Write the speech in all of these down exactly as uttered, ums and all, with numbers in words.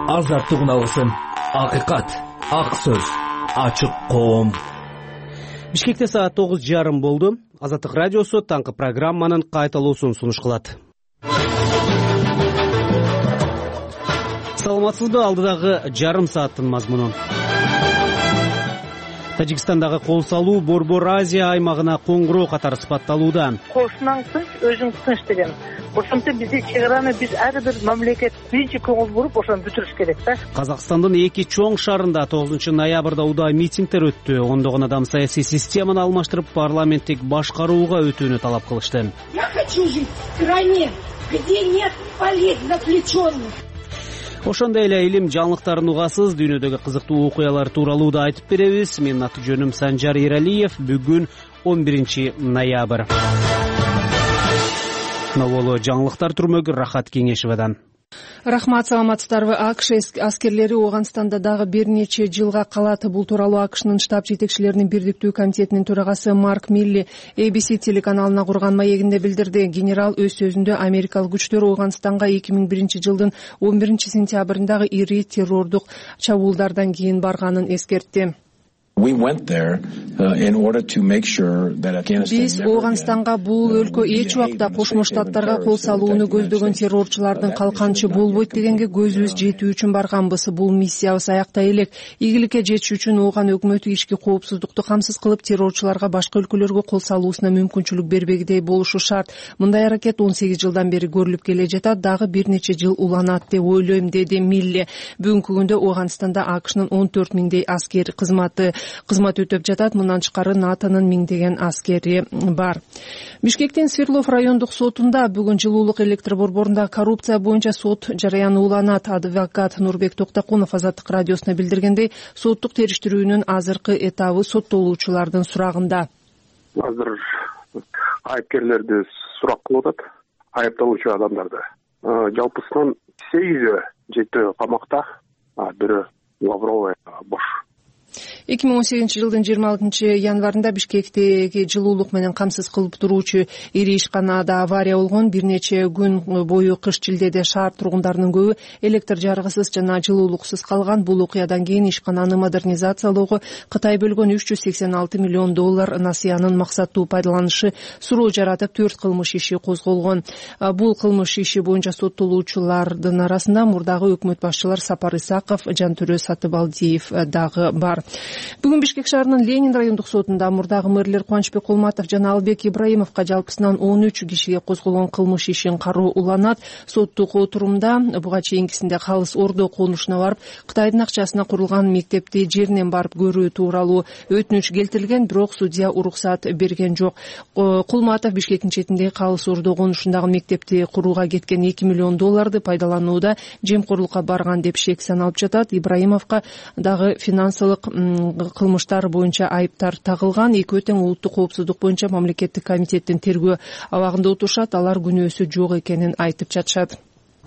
азаттык үналысын, акыйкат, ак сөз, ачык коом. Бишкекте саат тогуз жарым болду. Азаттык радиосу таңкы программанын кайталуусун сунуш кылат. Саламатсызбы, алдыдагы жарым сааттын мазмуну. Тажикстандагы кол салуу Борбор Азия аймагына коңгуроо катары сыпатталууда. Кошунаң тынч, өзүң тынч деген. Ошентип бизди чек араны биз ар бир мамлекет биринчи көңүл буруп ошону бүтүрүш керек да. Казакстандын эки чоң шаарында тогузунчу ноябрда удай митингдер өттү. Ондогон адам саясий системаны алмаштырып, парламенттик башкарууга өтүүнү талап кылышты. Я хочу жить в стране, где нет политзаключенных. Ошондой эле илим жаңылыктарын угасыз дүйнөдөгү кызыктуу окуялар тууралуу да айтып беребиз. Менин аты жөнүм Санжар Эралиев. Бүгүн он биринчи ноябрь. Новоло жаңылыктар түрмөгү Рахат Кеңешевадан. Рахмат, саламатсыздарбы. АКШ аскерлери Ооганстанда дагы бир нече жылга калат. Бул тууралуу АКШнын штаб жетекчилеринин бирдиктүү комитетинин төрагасы Марк Милли эй би си телеканалына курган маегинде билдирди. Генерал өз сөзүндө америкалык күчтөр Ооганстанга эки миң биринчи жылдын он биринчи сентябрындагы ири террордук чабуулдардан кийин барганын эскертти. Биз Ооганстанга бул өлкө эч убакта Кошмо Штаттарга кол салууну көздөгөн террорчулардын калканчы болбойт дегенге көзүбүз жетүү үчүн барганбыз. Бул миссиябыз аяктай элек. Ийгиликке жетиш үчүн Ооган өкмөтү ички коопсуздукту камсыз кылып, террорчуларга башка өлкөлөргө кол салуусуна мүмкүнчүлүк бербегидей болушу шарт. Мындай аракет он сегиз жылдан бери көрүлүп келе жатат, дагы бир нече жыл уланат деп ойлойм, деди Милли. Бүгүнкү күндө Ооганстанда АКШнын он төрт миңдей аскер кызматы кызмат өтөп жатат. Мындан тышкары НАТОнун миңдеген аскери бар. Бишкектин Свердлов райондук сотунда бүгүн жылуулук электр борборунда коррупция боюнча сот жараяны уланат. Адвокат Нурбек Токтокунов Азаттык радиосуна билдиргендей, соттук териштирүүнүн азыркы этабы соттолуучулардын сурагында. Азыр айыпкерлерди сурак кылып атат, айыпталуучу адамдарды. Жалпысынан сегизи жети камакта, бири Лавровая бош. эки миң он сегизинчи жылдын жыйырма алтынчы январында Бишкектеги жылуулук менен камсыз кылып туруучу ири ишканада авария болгон. Бир нече күн бою кыш-шилдеде шаар тургундарынын көбү электр жарыгысыз жана жылуулуксуз калган. Бул окуядан кийин ишкананы модернизациялоого Кытай бөлгөн үч жүз сексен алты миллион доллар насыянын максаттуу пайдаланышы суроо жаратып, төрт кылмыш иши козголгон. Бул кылмыш иши боюнча соттолуучулардын арасында мурдагы өкмөт башчылар Сапар Исаков, Жантөрө Сатыбалдиев дагы бар. Бүгүн Бишкек шаарынын Ленин райондук сотунда мурдагы мэрлер Кубанычбек Кулматов жана Албек Ибраимовго жалпысынан он үч кишиге козголгон кылмыш ишин кароо уланат. Соттук отурумда буга чейинкисинде калыс Ордо конушуна барып, Кытайдын акчасына курулган мектепти жеринен барып көрүү тууралуу өтүнүч келтирилген, бирок судья уруксат берген жок. Кулматов Бишкектин четиндеги калыс Ордо конушундагы мектепти курууга кеткен эки миллион долларды пайдаланууда жемкорлукка барган деп шек саналып жатат. Ибраимовго дагы финансылык кылмыштар боюнча айыптар тагылган. Экөө тең улуттук коопсуздук боюнча мамлекеттик комитеттин тергөө абагында отурушат. Алар күнөөсү жок экенин айтып жатышат.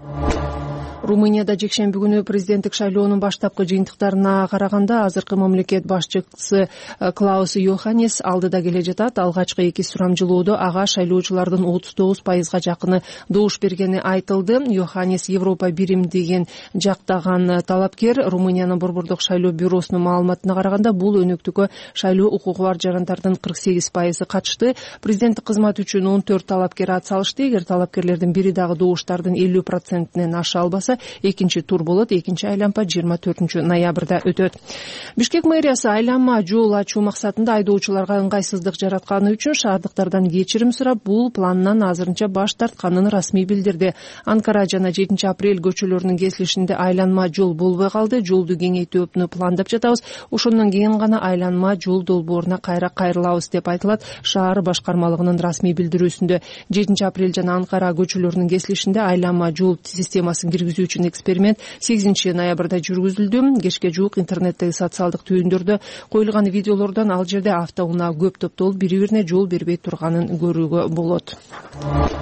Румынияда жекшемби күнү президенттик шайлоонун баштапкы жыйынтыктарына караганда азыркы мамлекет башчысы Клаус Йоханнес алдыда келе жатат. Алгачкы эки сурамжылоодо ага шайлоочулардын отуз тогуз пайызга жакыны добуш бергени айтылды. Йоханнес Европа биримдигин жактаган талапкер. Румыниянын борбордук шайлоо бюросунун маалыматына караганда, бул өнөктүккө шайлоо укугу бар жарандардын кырк сегиз пайызы катышты. Президенттик кызмат үчүн он төрт талапкер ат салышты. Эгер талапкерлердин бири дагы добуштардын элүү процентинен аша албаса, экинчи тур болот. Экинчи айланма жыйырма төртүнчү ноябрда өтөт. Бишкек мэриясы айланма жол ачуу максатында айдоочуларга ыңгайсыздык жаратканы үчүн шаардыктардан кечирим сурап, бул планынан азырынча баш тартканын расмий билдирди. Анкара жана жетинчи апрель көчөлөрүнүн кесилишинде айланма жол болбой калды. Жолду кеңейтүүнү пландап жатабыз. Ошондон кийин гана айланма жол долбооруна кайра кайрылабыз деп айтылат шаар башкармалыгынын расмий билдирүүсүндө. жетинчи апрель жана Анкара көчөлөрүнүн кесилишинде айланма жол системасын киргизүү үчүн эксперимент сегизинчи ноябрда жүргүзүлдү. Кечке жуук интернеттеги социалдык түйүндөрдө коюлган видеолордон ал жерде автоунаа көп топтолуп, бири бирине жол бербей турганын көрүүгө болот.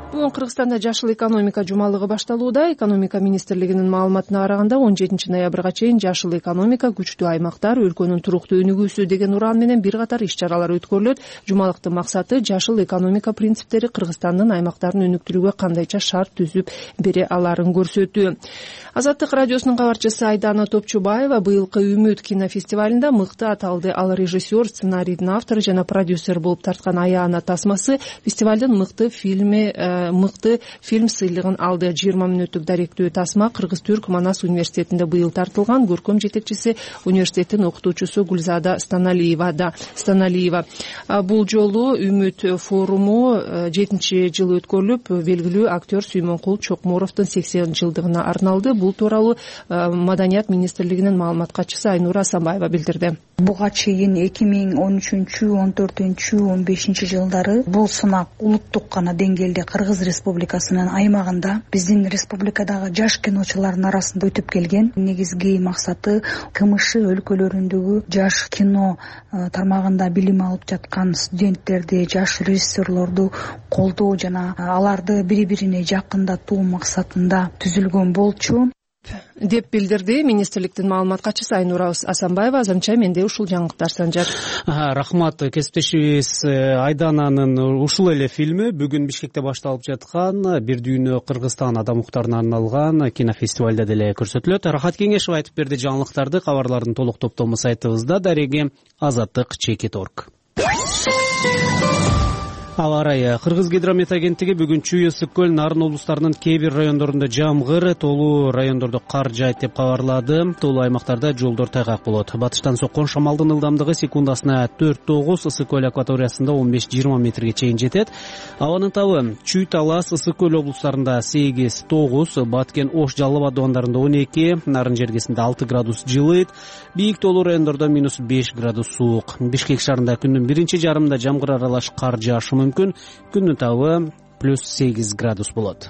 Бүгүн Кыргызстанда жашыл экономика жумалыгы башталууда. Экономика министрлигинин маалыматына караганда он жетинчи ноябрга чейин жашыл экономика, күчтүү аймактар, өлкөнүн туруктуу өнүгүүсү деген уран менен бир катар иш-чаралар өткөрүлөт. Жумалыктын максаты жашыл экономика принциптери Кыргызстандын аймактарын өнүктүрүүгө кандайча шарт түзүп бере аларын көрсөтүү. Азаттык радиосунун кабарчысы Айдана Топчубаева быйылкы Үмүт кинофестивалында мыкты аталды. Ал режиссер, сценарийдин автору жана продюсер болуп тарткан Аяна Тасмасы фестивалдын мыкты фильми мыкты фильм сыйлыгын алды. жыйырма мүнөттүк даректүү тасма Кыргыз-Түрк Манас университетинде быйыл тартылган. Көркөм жетекчиси университеттин окутуучусу Гүлзада Станалиева. Станалиева. Бул жолу Үмүт форуму жетинчи жыл өткөрүлүп, белгилүү актер Сүймөнкул Чокмуровдун сексен жылдыгына арналды. Бул тууралуу Маданият министрлигинин маалымат катчысы Айнура Асанбаева билдирди. Буга чейин эки миң он үчүнчү, он төртүнчү, он бешинчи жылдары бул сынак улуттук гана деңгээлде Кыргыз Республикасынын аймагында биздин республикадагы жаш киночулардын арасында өтүп келген. Негизги максаты КМШ өлкөлөрүндөгү жаш кино тармагында билим алып жаткан студенттерди, жаш режиссерлорду колдоо жана аларды бири-бирине жакындатуу максатында түзүлгөн болчу деп билдирди министрликтин маалымат катчысы Айнура Асанбаева. Азырынча менде ушул жаңылыктар Санжар. Рахмат. Кесиптешибиз Айдананын ушул эле фильми бүгүн Бишкекте башталып жаткан Бир дүйнө Кыргызстан адам укуктарына арналган кинофестивалда деле көрсөтүлөт. Рахат Кеңешев айтып берди жаңылыктарды. Кабарлардын толук топтому сайтыбызда, дареги азаттык чекит точка орг. Аба ырайы. Кыргыз гидромет агенттиги бүгүн Чүй, Ысык көл, Нарын облустарынын кээ бир райондорунда жамгыр, тоолуу райондордо кар жаайт деп кабарлады. Тоолуу аймактарда жолдор тайгак болот. Батыштан соккон шамалдын ылдамдыгы секундасына төрт тогуз, Ысык көл акваториясында он беш жыйырма метрге чейин жетет. Абанын табы Чүй, Талас, Ысык көл облустарында сегиз тогуз, Баткен, Ош, Жалал абад абандарында он эки, Нарын жергесинде алты градус жылыйт. Бийик тоолуу райондордо минус беш градус суук. Бишкек шаарында күндүн биринчи жарымында жамгыр аралаш кар жаашы мүмкүн. Күндүн табы плюс сегиз градус болот.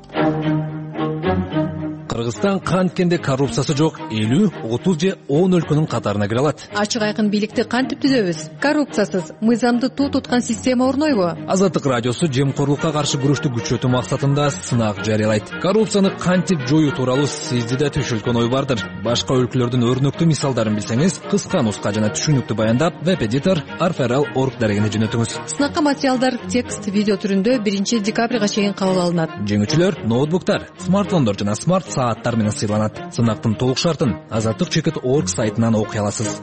Кыргызстан канткенде коррупциясы жок элүү, отуз же он өлкөнүн катарына кире алат. Ачык айкын бийликти кантип түзөбүз? Коррупциясыз, мыйзамды туу туткан система орнойбу? Азаттык радиосу жемкорлукка каршы күрөштү күчөтүү максатында сынак жарыялайт. Коррупцияны кантип жоюу тууралуу сизде да түшүлгөн ой бардыр. Башка өлкөлөрдүн өрнөктүү мисалдарын билсеңиз, кыска нуска жана түшүнүктүү баяндап, веб-эдитор арферал точка орг дарегине жөнөтүңүз. Сынакка материалдар текст, видео түрүндө биринчи декабрга чейин кабыл алынат. Жеңүүчүлөр ноутбуктар, смартфондор жана смарт сааттар менен сыйланат. Сынактын толук шартын азаттык чекит точка орг сайтынан окуй аласыз.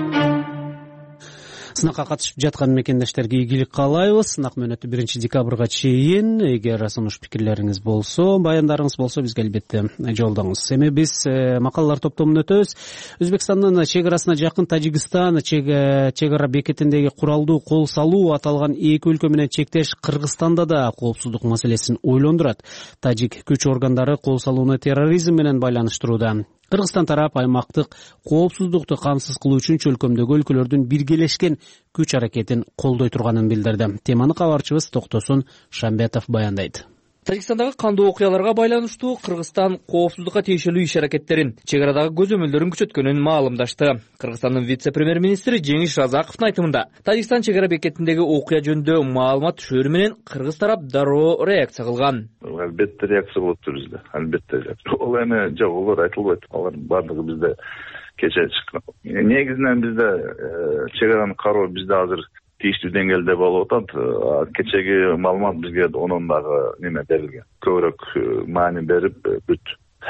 Сынакка катышып жаткан мекендештерге ийгилик каалайбыз. Сынак мөөнөтү биринчи декабрга чейин. Эгер сунуш пикирлериңиз болсо, баяндарыңыз болсо, бизге албетте жолдоңуз. Эми биз макалалар топтомун өтөбүз. Өзбекстандын чек арасына жакын Тажикстан чек ара бекетиндеги куралдуу кол салуу аталган эки өлкө менен чектеш Кыргызстанда да коопсуздук маселесин ойлондурат. Тажик күч органдары кол салууну терроризм менен байланыштырууда. Кыргызстан тарап аймактык коопсуздукту камсыз кылуу үчүн чөлкөмдөгү өлкөлөрдүн биргелешкен күч аракетин колдой турганын билдирди. Теманы кабарчыбыз Токтосун Шамбетов баяндайт. Тажикстандагы кандуу окуяларга байланыштуу Кыргызстан коопсуздукка тиешелүү иш-аракеттерин, чек арадагы көзөмөлдөрүн күчөткөнүн маалымдашты. Кыргызстандын вице-премьер-министри Жеңиш Разаковдун айтымында, Тажикстан чек ара бекетиндеги окуя жөнүндө маалымат түшөрү менен кыргыз тарап дароо реакция кылган. Албетте реакция болот бизде. Албетте. Ол эми жок, олар айтылбайт. Алар бардыгы бизде кече чыккан. Негизинен бизде чек араны кароо бизде азыр тийиштүү деңгээлде болуп атат. Кечеги маалымат бизге онун дагы неме берилген. Көбүрөөк маани берип бүт.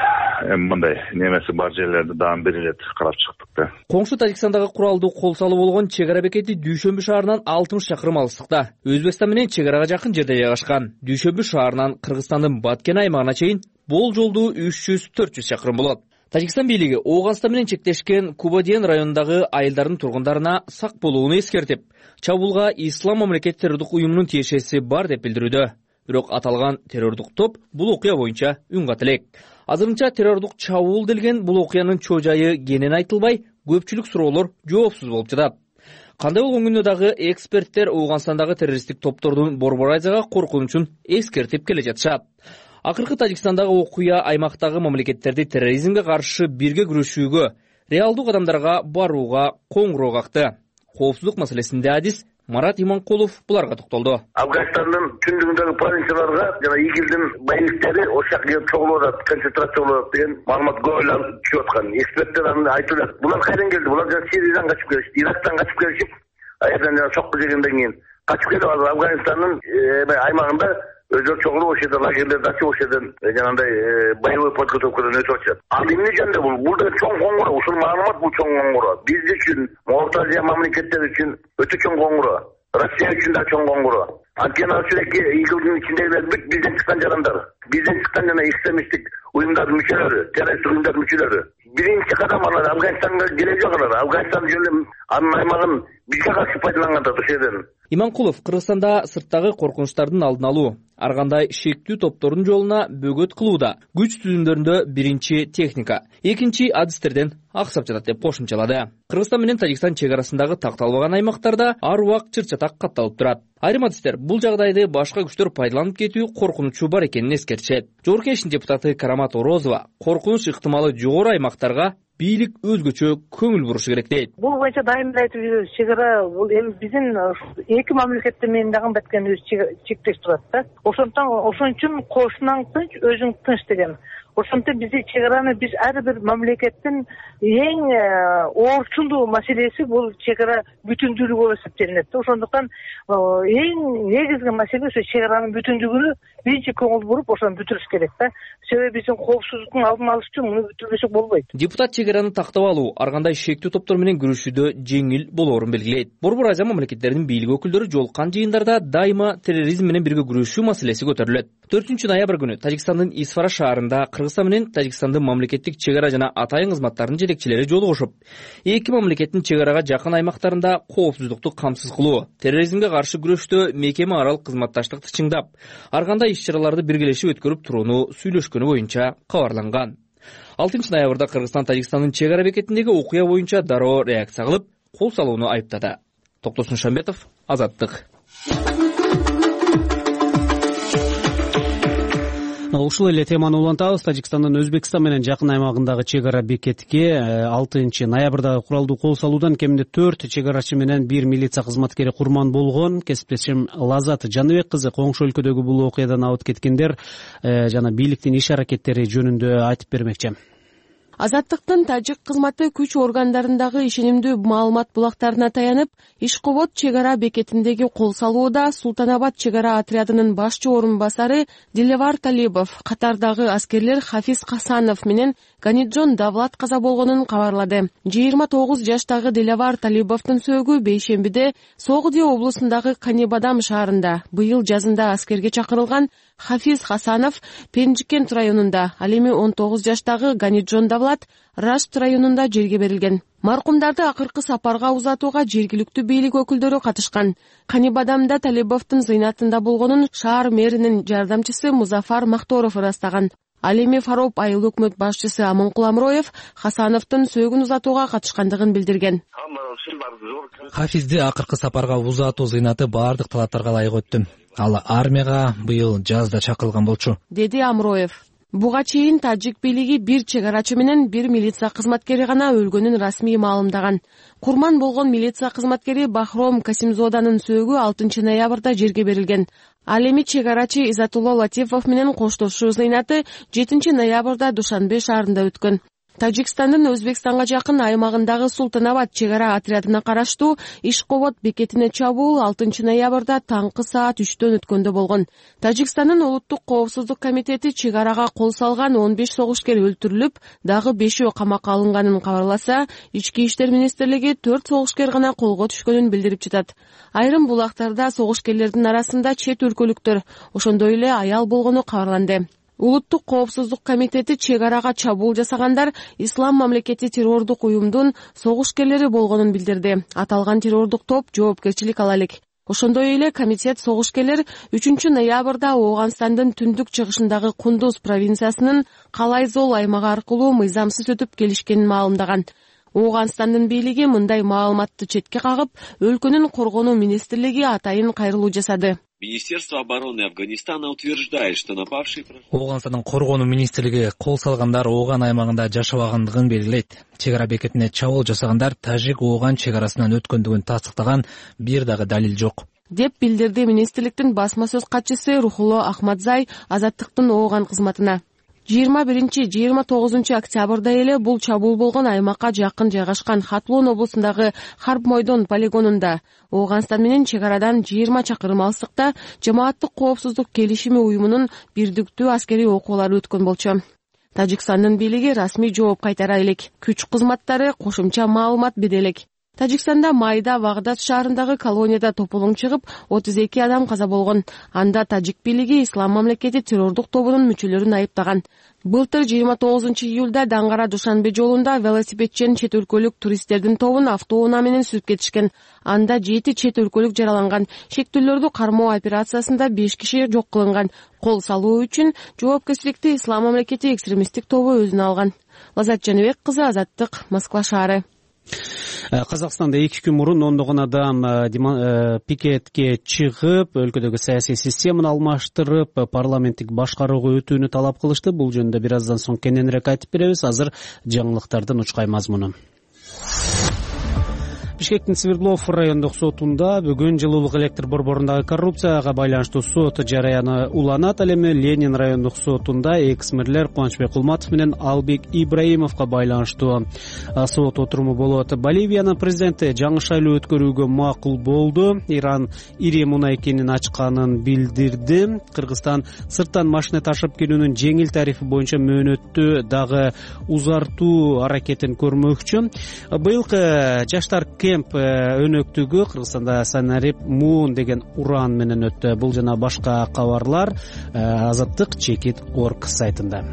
Эми мындай немеси бар жерлерди дагы бир эле карап чыктык да. Коңшу Тажикстандагы куралдуу кол салуу болгон чек ара бекети Дүйшөмбү шаарынан алтымыш чакырым алыстыкта. Өзбекстан менен чек арага жакын жерде жайгашкан. Дүйшөмбү шаарынан Кыргызстандын Баткен аймагына чейин бул жолдуу үч жүз төрт жүз чакырым болот. Тажикстан бийлиги Ооганстан менен чектешкен Кубадиен районундагы айылдардын тургундарына сак болууну эскертип, чабуулга Ислам мамлекет террордук уюмунун тиешеси бар деп билдирүүдө. Бирок аталган террордук топ бул окуя боюнча үн ката элек. Азырынча террордук чабуул делген бул окуянын чоо жайы кенен айтылбай, көпчүлүк суроолор жоопсуз болуп жатат. Кандай болгон күндө дагы эксперттер Ооганстандагы террористтик топтордун Борборайзага коркунучун эскертип келе жатышат. Акыркы Тажикстандагы окуя аймактагы мамлекеттерди терроризмге каршы бирге күрөшүүгө, реалдуу кадамдарга барууга коңгуроо какты. Коопсуздук маселесинде адис Марат Иманкулов буларга токтолду. Афганистандын түндүгүндөгү провинцияларга жана игилдин боевиктери ошол жака чогулуп атат, концентрация болуп атат деген маалымат көп айланып түшүп аткан. Эксперттер аны айтып жатат. Булар кайдан келди? Булар жана Сириядан качып келишти, Ирактан качып келишип, аерден жана чокку жегенден кийин качып келип азыр Афганистандын аймагында өздөр чогулуп ошол жерде лагерлерди ачып ошол жерден жанагындай боевой подготовкадан өтүп атышат. Ал эмне жөнүндө бул? Бул да чоң коңгуроо, ушул маалымат бул чоң коңгуроо. Биз үчүн, Орто Азия мамлекеттери үчүн өтө чоң коңгуроо. Россия үчүн да чоң коңгуроо. Анткени ал жердеги игилдин ичиндегилер бүт бизден чыккан жарандар. Бизден чыккан жана экстремисттик уюмдардын мүчөлөрү, террористтик уюмдардын мүчөлөрү. Биринчи кадам алар Афганистанга келе жок алар. Афганистан жөнүндө анын аймагын бизге каршы пайдаланган да ошол жерден. Иманкулов Кыргызстанда сырттагы коркунучтардын алдын алуу, ар кандай шектүү топтордун жолуна бөгөт кылууда күч түзүмдөрүндө биринчи техника, экинчи адистерден аксап жатат деп кошумчалады. Кыргызстан менен Тажикстан чек арасындагы такталбаган аймактарда ар убак чыр-чатак катталып турат. Айрым адистер бул жагдайды башка күчтөр пайдаланып кетүү коркунучу бар экенин эскертишет. Жогорку Кеңештин депутаты Карамат Орозова коркунуч ыктымалы жогору аймактарга бийлик өзгөчө көңүл бурушу керек дейт. Бул боюнча дайым айтып жүрөбүз. Чек ара бул эми биздин эки мамлекеттин менен дагы баткан өз чектеш турат да. Ошондон ошон үчүн кошунаң тынч, өзүң тынч деген. Ошондон бизди чек араны биз ар бир мамлекеттин эң оорчундуу маселеси бул чек ара бүтүндүүлүгү болуп эсептелинет. Ошондуктан эң негизги маселе ошо чек аранын бүтүндүгүнө биринчи көңүл буруп ошону бүтүрүш керек да. Себеби биздин коопсуздуктун алдын алыш үчүн муну бүтүрбөсөк болбойт. Депутат чек араны тактап алуу ар кандай шектүү топтор менен күрөшүүдө жеңил болоорун белгилейт. Борбор Азия мамлекеттеринин бийлик өкүлдөрү жолуккан жыйындарда дайыма терроризм менен бирге күрөшүү маселеси көтөрүлөт. төртүнчү ноябрь күнү Тажикстандын Исфара шаарында Кыргызстан менен Тажикстандын мамлекеттик чек ара жана атайын кызматтарынын жетекчилери жолугушуп, эки мамлекеттин чек арага жакын аймактарында коопсуздукту камсыз кылуу, терроризмге каршы күрөштө мекеме аралык кызматташтыкты чыңдап, ар кандай иш-чараларды биргелешип өткөрүп турууну сүйлөшкөнү боюнча кабарланган. алтынчы ноябрда Кыргызстан Тажикстандын чек ара бекетиндеги окуя боюнча дароо реакция кылып, кол салууну айыптады. Токтосун Шамбетов, Азаттык. Ушул эле теманы улантабыз. Тажикстандын Өзбекстан менен жакын аймагындагы чек ара бекетке алтынчы ноябрда куралдуу кол салуудан кеминде төрт чек арачы менен бир милиция кызматкери курман болгон. Кесиптешим Лазат Жаныбек кызы коңшу өлкөдөгү бул окуядан абыт кеткендер жана бийликтин иш аракеттери жөнүндө айтып бермекчи. Азаттыктын тажик кызматы күч органдарындагы ишенимдүү маалымат булактарына таянып, Ишкобод чек ара бекетиндеги кол салууда Султанабад чек ара отрядынын башчы орун басары Дилевар Талибов, катардагы аскерлер Хафиз Хасанов менен Ганиджон Давлат каза болгонун кабарлады. жыйырма тогуз жаштагы Дилевар Талибовдун сөөгү бейшембиде Согди облусундагы Канибадам шаарында быйыл жазында аскерге чакырылган Хафиз Хасанов Пенжикент районунда, ал эми он тогуз жаштагы Ганиджон Давлат Рашт районунда жерге берилген. Маркумдарды акыркы сапарга узатууга жергиликтүү бийлик өкүлдөрү катышкан. Канибадамда Талибовдун зыйнатында болгонун шаар мэринин жардамчысы Музафар Махторов ырастаган. Ал эми Фароп айыл өкмөт башчысы Аманкул Амроев Хасановдун сөөгүн узатууга катышкандыгын билдирген. Хафизди акыркы сапарга узатуу зыйнаты баардык талаптарга ылайык өттү. Ал армияга быйыл жазда чакырылган болчу, деди Амроев. Буга чейин тажик бийлиги бир чек арачы менен бир милиция кызматкери гана өлгөнүн расмий маалымдаган. Курман болгон милиция кызматкери Бахром Касимзоданын сөөгү алтынчы ноябрда жерге берилген. Ал эми чек арачы Изатулла Латифов менен коштошуу зыйнаты жетинчи ноябрда Душанбе шаарында өткөн. Тажикстандын Өзбекстанга жакын аймагындагы Султанабад чек ара отрядына караштуу Ишкобод бекетине чабуул алтынчы ноябрда таңкы саат үчтөн өткөндө болгон. Тажикстандын улуттук коопсуздук комитети чек арага кол салган он беш согушкер өлтүрүлүп, дагы бешөө камакка алынганын кабарласа, Ички иштер министрлиги төрт согушкер гана колго түшкөнүн билдирип жатат. Айрым булактарда согушкерлердин арасында чет өлкөлүктөр, ошондой эле аял болгону кабарланды. Улуттук коопсуздук комитети чек арага чабуул жасагандар Ислам мамлекети террордук уюмдун согушкерлери болгонун билдирди. Аталган террордук топ жоопкерчилик ала элек. Ошондой эле комитет согушкерлер үчүнчү ноябрда Ооганстандын түндүк чыгышындагы Кундуз провинциясынын Калайзол аймагы аркылуу мыйзамсыз өтүп келишкенин маалымдаган. Ооганстандын бийлиги мындай маалыматты четке кагып, өлкөнүн коргонуу министрлиги атайын кайрылуу жасады. Министерство обороны Афганистана утверждает, что напавшие... Ооганстандын коргонуу министрлиги кол салгандар Ооган аймагында жашабагандыгын белгилейт. Чек ара бекетине чабуул жасагандар тажик Ооган чек арасынан өткөндүгүн тастыктаган бир дагы далил жок деп билдирди министрликтин басма сөз катчысы Рухулло Ахмадзай Азаттыктын Ооган кызматына. жыйырма биринчи жыйырма тогузунчу октябрда эле бул чабуул болгон аймакка жакын жайгашкан Хатлон облусундагы Харп Мойдон полигонунда Ооганстан менен чек арадан жыйырма чакырым алыстыкта жамааттык коопсуздук келишими уюмунун бирдиктүү аскерий окуулары өткөн болчу. Тажикстандын бийлиги расмий жооп кайтара элек. Күч кызматтары кошумча маалымат бере элек. Тажикстанда майда Вагдад шаарындагы колонияда тополоң чыгып, отуз эки адам каза болгон. Анда тажик бийлиги Ислам мамлекети террордук тобунун мүчөлөрүн айыптаган. Былтыр жыйырма тогузунчу июлда Даңгара Душанбе жолунда велосипедчен чет өлкөлүк туристтердин тобун автоунаа менен сүрүп кетишкен. Анда жети чет өлкөлүк жараланган. Шектүүлөрдү кармоо операциясында беш киши жок кылынган. Кол салуу үчүн жоопкерчиликти Ислам мамлекети экстремисттик тобу өзүнө алган. Лазат Жаныбек кызы, Азаттык, Москва шаары. Казакстанда эки күн мурун ондогон адам пикетке чыгып, өлкөдөгү саясий системаны алмаштырып, парламенттик башкарууга өтүүнү талап кылышты. Бул жөнүндө бир аздан соң кененирээк айтып беребиз. Азыр жаңылыктардын учкай мазмуну. Бишкектин Свердлов райондук сотунда бүгүн жылуулук электр борборундагы коррупцияга байланыштуу сот жараяны уланат. Ал эми Ленин райондук сотунда экс-мэрлер Кубанычбек Кулматов менен Албек Ибраимовго байланыштуу сот отуруму болот. Боливиянын президенти жаңы шайлоо өткөрүүгө макул болду. Иран ири мунай кенин ачканын билдирди. Кыргызстан сырттан машина ташып келүүнүн жеңил тарифи боюнча мөөнөттү дагы узартуу аракетин көрмөкчү. Быйылкы жаштар кемп өнөктүгү Кыргызстанда Санарип Муун деген уран менен өттү. Бул жана башка кабарлар Азаттык чекит точка орг сайтында.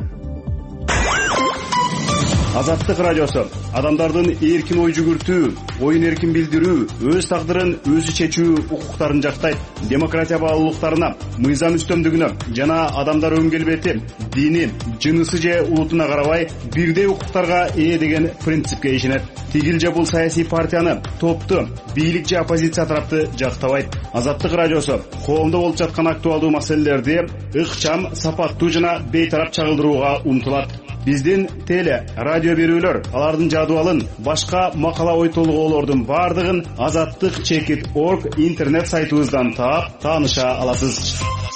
Азаттык радиосу адамдардын эркин ой жүгүртүү, оюн эркин билдирүү, өз тагдырын өзү чечүү укуктарын жактайт. Демократия баалуулуктарына, мыйзам үстөмдүгүнө жана адамдар өн келбети, дини, жынысы же улутуна карабай бирдей укуктарга ээ деген принципке ишенет. Тигил же бул саясий партияны, топту, бийлик же оппозиция тарапты жактабайт. Азаттык радиосу коомдо болуп жаткан актуалдуу маселелерди ыкчам, сапаттуу жана бейтарап чагылдырууга умтулат. Биздин теле, радио берүүлөр, алардын жадыбалын, башка макала ой толгоолордун бардыгын азаттык чекит точка орг интернет сайтыбыздан таап, тааныша аласыз.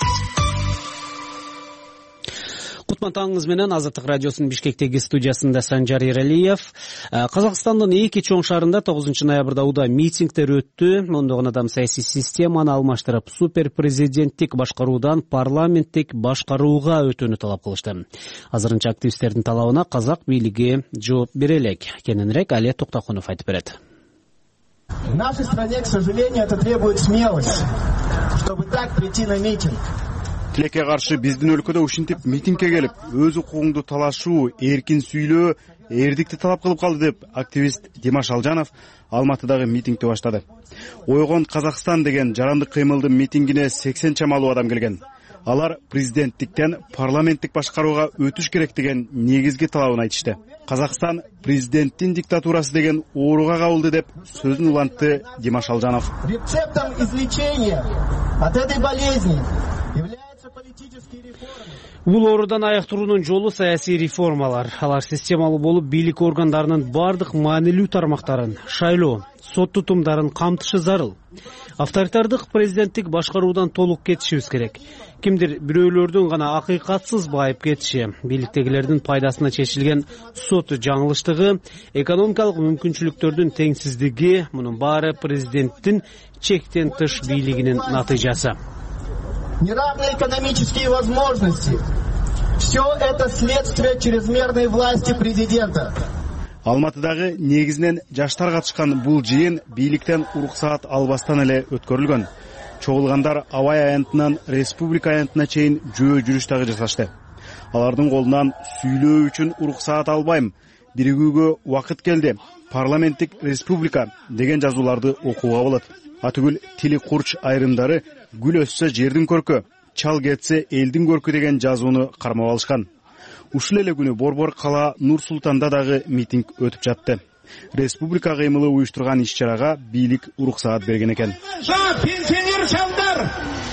Кутман таңыңыз менен Азаттык радиосунун Бишкектеги студиясында Санжар Эралиев. Казакстандын эки чоң шаарында тогузунчу ноябрда уда митингдер өттү. Ондогон адам саясий системаны алмаштырып, супер президенттик башкаруудан парламенттик башкарууга өтүүнү талап кылышты. Азырынча активисттердин талабына казак бийлиги жооп бере элек. Кененирээк Али Токтокунов айтып берет. В нашей стране, к сожалению, это требует смелости, чтобы так прийти на митинг. Тилекке каршы биздин өлкөдө ушинтип митингге келип, өз укугуңду талашуу, эркин сүйлөө, эрдикти талап кылып калды деп активист Димаш Алжанов Алматыдагы митингди баштады. Ойгон Казакстан деген жарандык кыймылдын митингине сексен чамалуу адам келген. Алар президенттиктен парламенттик башкарууга өтүш керек деген негизги талабын айтышты. Казакстан президенттин диктатурасы деген ооруга кабылды деп сөзүн улантты Димаш Алжанов. Рецептом излечения от этой болезни является политические реформы. Бул оорудан аяктыруунун жолу саясий реформалар. Алар системалуу болуп, бийлик органдарынын бардык маанилүү тармактарын, шайлоо, сот тутумдарын камтышы зарыл. Авторитардык президенттик башкаруудан толук кетишибиз керек. Кимдир бирөөлөрдүн гана акыйкатсыз байып кетиши, бийликтегилердин пайдасына чечилген сот жаңылыштыгы, экономикалык мүмкүнчүлүктөрдүн теңсиздиги, мунун баары президенттин чектен тыш бийлигинин натыйжасы. Неравные экономические возможности. Все это следствие чрезмерной власти президента. Алматыдагы негизинен жаштар катышкан бул жыйын бийликтен уруксаат албастан эле өткөрүлгөн. Чогулгандар Абай аянтынан республика аянтына чейин жөө жүрүш дагы жасашты. Алардын колунан сүйлөө үчүн уруксаат албайм, биригүүгө убакыт келди, парламенттик республика деген жазууларды окууга болот. Атүгүл тили курч айрымдары гүл өссө жердин көркү, чал кетсе элдин көркү деген жазууну кармап алышкан. Ушул эле күнү Борбор кала Нур Султанда дагы митинг өтүп жатты. Республика кыймылы уюштурган иш-чарага бийлик уруксаат берген экен. Пенсионер жандар,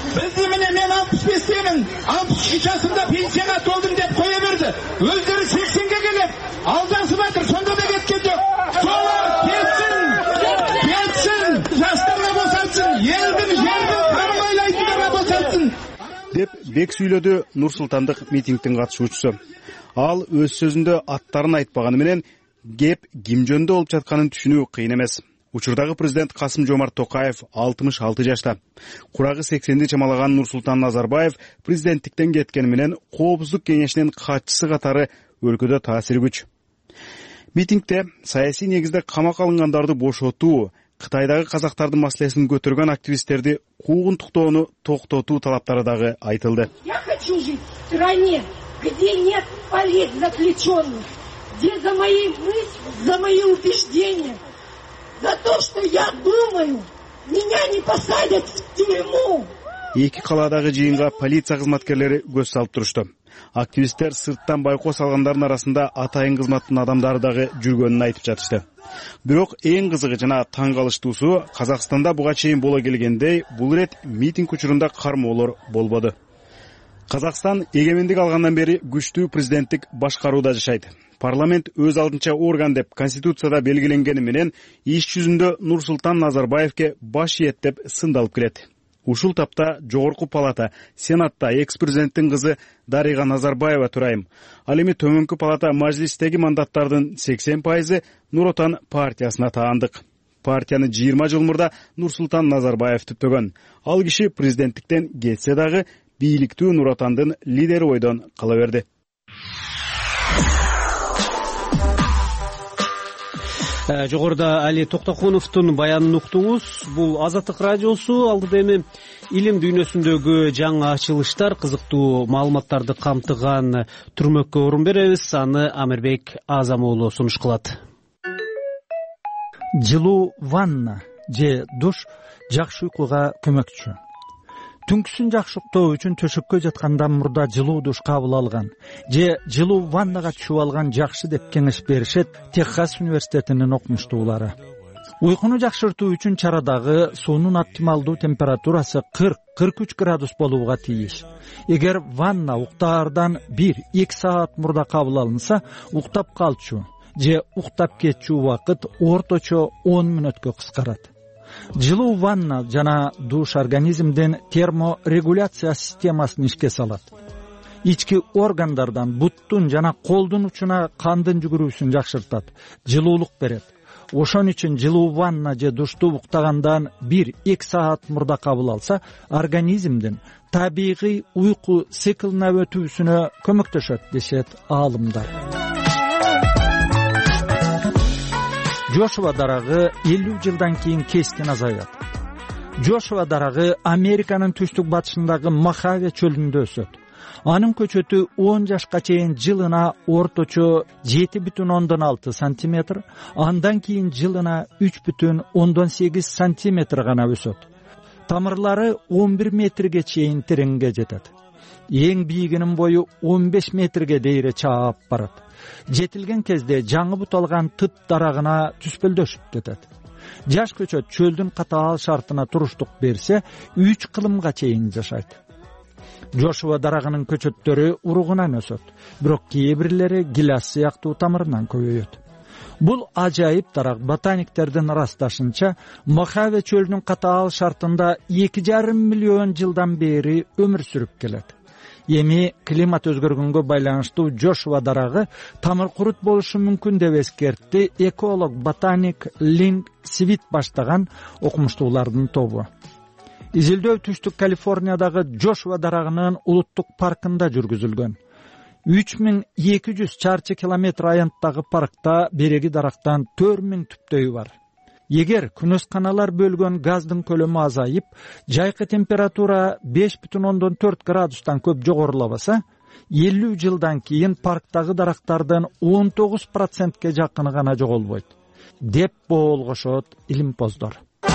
Bizde mine men altmış beşteyim, altmış üç yaşında pensiyaga toldum dep koya berdi. Özleri seksenge kelip, aldası batır, sonda da ketken jok. Solar ketsin, ketsin, жаштарга босатсын, элдин жердин кармайлайтындарга босатсын деп бек сүйлөдү Нур-Султандык митингдин катышуучусу. Ал өз сөзүндө аттарын айтпаганы менен кеп ким жөнүндө болуп жатканын түшүнүү кыйын эмес. Учурдагы президент Касым-Жомарт Токаев алтымыш алты жашта. Курагы сексенди чамалаган Нурсултан Назарбаев президенттиктен кеткени менен Коопсуздук кеңешинин катчысы катары өлкөдө таасири күч. Митингде саясий негизде камакка алынгандарды бошотуу, Кытайдагы казактардын маселесин көтөргөн активисттерди куугунтуктоону токтотуу талаптары дагы айтылды. Я хочу жить в стране, где нет политзаключенных, где за мои мысли, за мои убеждения, за то, что я думаю, меня не посадят в тюрьму. Эки каладагы жыйынга полиция кызматкерлери көз салып турушту. Активисттер сырттан байкоо салгандардын арасында атайын кызматтын адамдары дагы жүргөнүн айтып жатышты. Бирок эң кызыгы жана таң калыштуусу, Казакстанда буга чейин боло келгендей, бул ирет митинг учурунда кармоолор болбоду. Казакстан эгемендик алгандан бери күчтүү президенттик башкарууда жашайт. Парламент өз алдынча орган деп конституцияда белгиленгени менен иш жүзүндө Нурсултан Назарбаевке баш ийет деп сындалып келет. Ушул тапта жогорку палата, сенатта экс-президенттин кызы Дарига Назарбаева турайым. Ал эми төмөнкү палата мажлистеги мандаттардын сексен пайызы Нур Отан партиясына таандык. Партияны жыйырма жыл мурда Нурсултан Назарбаев түптөгөн. Ал киши президенттиктен кетсе дагы бийликтүү Нур Отандын лидери бойдон кала берди. Жогоруда Али Токтокуновдун баянын уктуңуз. Бул Азаттык радиосу. Алдыда эми илим дүйнөсүндөгү жаңы ачылыштар, кызыктуу маалыматтарды камтыган түрмөккө орун беребиз. Аны Амирбек Азам уулу сунуш кылат. Жылуу ванна же душ жакшы уйкуга көмөкчү. Түнкүсүн жакшы уктоо үчүн төшөккө жаткандан мурда жылуу душ кабыл алган же жылуу ваннага түшүп алган жакшы деп кеңеш беришет Техас университетинин окумуштуулары. Уйкуну жакшыртуу үчүн чарадагы суунун оптималдуу температурасы кырк кырк үч градус болууга тийиш. Эгер ванна уктаардан бир эки саат мурда кабыл алынса, уктап калчу же уктап кетчү убакыт орточо он мүнөткө кыскарат. Жылуу ванна жана душ организмдин терморегуляция системасын ишке салат. Ички органдардан буттун жана колдун учуна кандын жүгүрүүсүн жакшыртат, жылуулук берет. Ошон үчүн жылуу ванна же душту уктагандан бир эки саат мурда кабыл алса, организмдин табигый уйку циклына өтүүсүнө көмөктөшөт дешет аалымдар. Жошуа дарагы элүү жылдан кийин кескин азаят. Жошуа дарагы Американын түштүк батышындагы Мохаве чөлүндө өсөт. Анын көчөтү он жашка чейин жылына орточо жети бүтүн ондон алты сантиметр, андан кийин жылына үч бүтүн ондон сегиз сантиметр гана өсөт. Тамырлары он бир метрге чейин тереңге жетет. Эң бийигинин бою он беш метрге дейре чаап барат. Жетилген кезде жаңы буталган тыт дарагына түспөлдөшүп кетет. Жаш көчөт чөлдүн катаал шартына туруштук берсе, үч кылымга чейин жашайт. Жошуа дарагынын көчөттөрү уругунан өсөт, бирок кээ бирлери гилас сыяктуу тамырынан көбөйөт. Бул ажайып дарак ботаниктердин ырасташынча, Мохаве чөлүнүн катаал шартында эки жарым миллион жылдан бери өмүр сүрүп келет. Эми климат өзгөргөнгө байланыштуу Жошуа дарагы тамыр курут болушу мүмкүн деп эскертти эколог ботаник Линк Свит баштаган окумуштуулардын тобу. Изилдөө түштүк Калифорниядагы Жошуа дарагынын улуттук паркында жүргүзүлгөн. үч миң эки жүз чарчы километр аянттагы паркта береги дарактан төрт миң түптөйү бар. Эгер күнөсканалар бөлгөн газдын көлөмү азайып, жайкы температура беш бүтүн ондон төрт градустан көп жогорулабаса, элүү жылдан кийин парктагы дарактардын он тогуз процентке жакыны гана жоголбойт, деп боолгошот илимпоздор.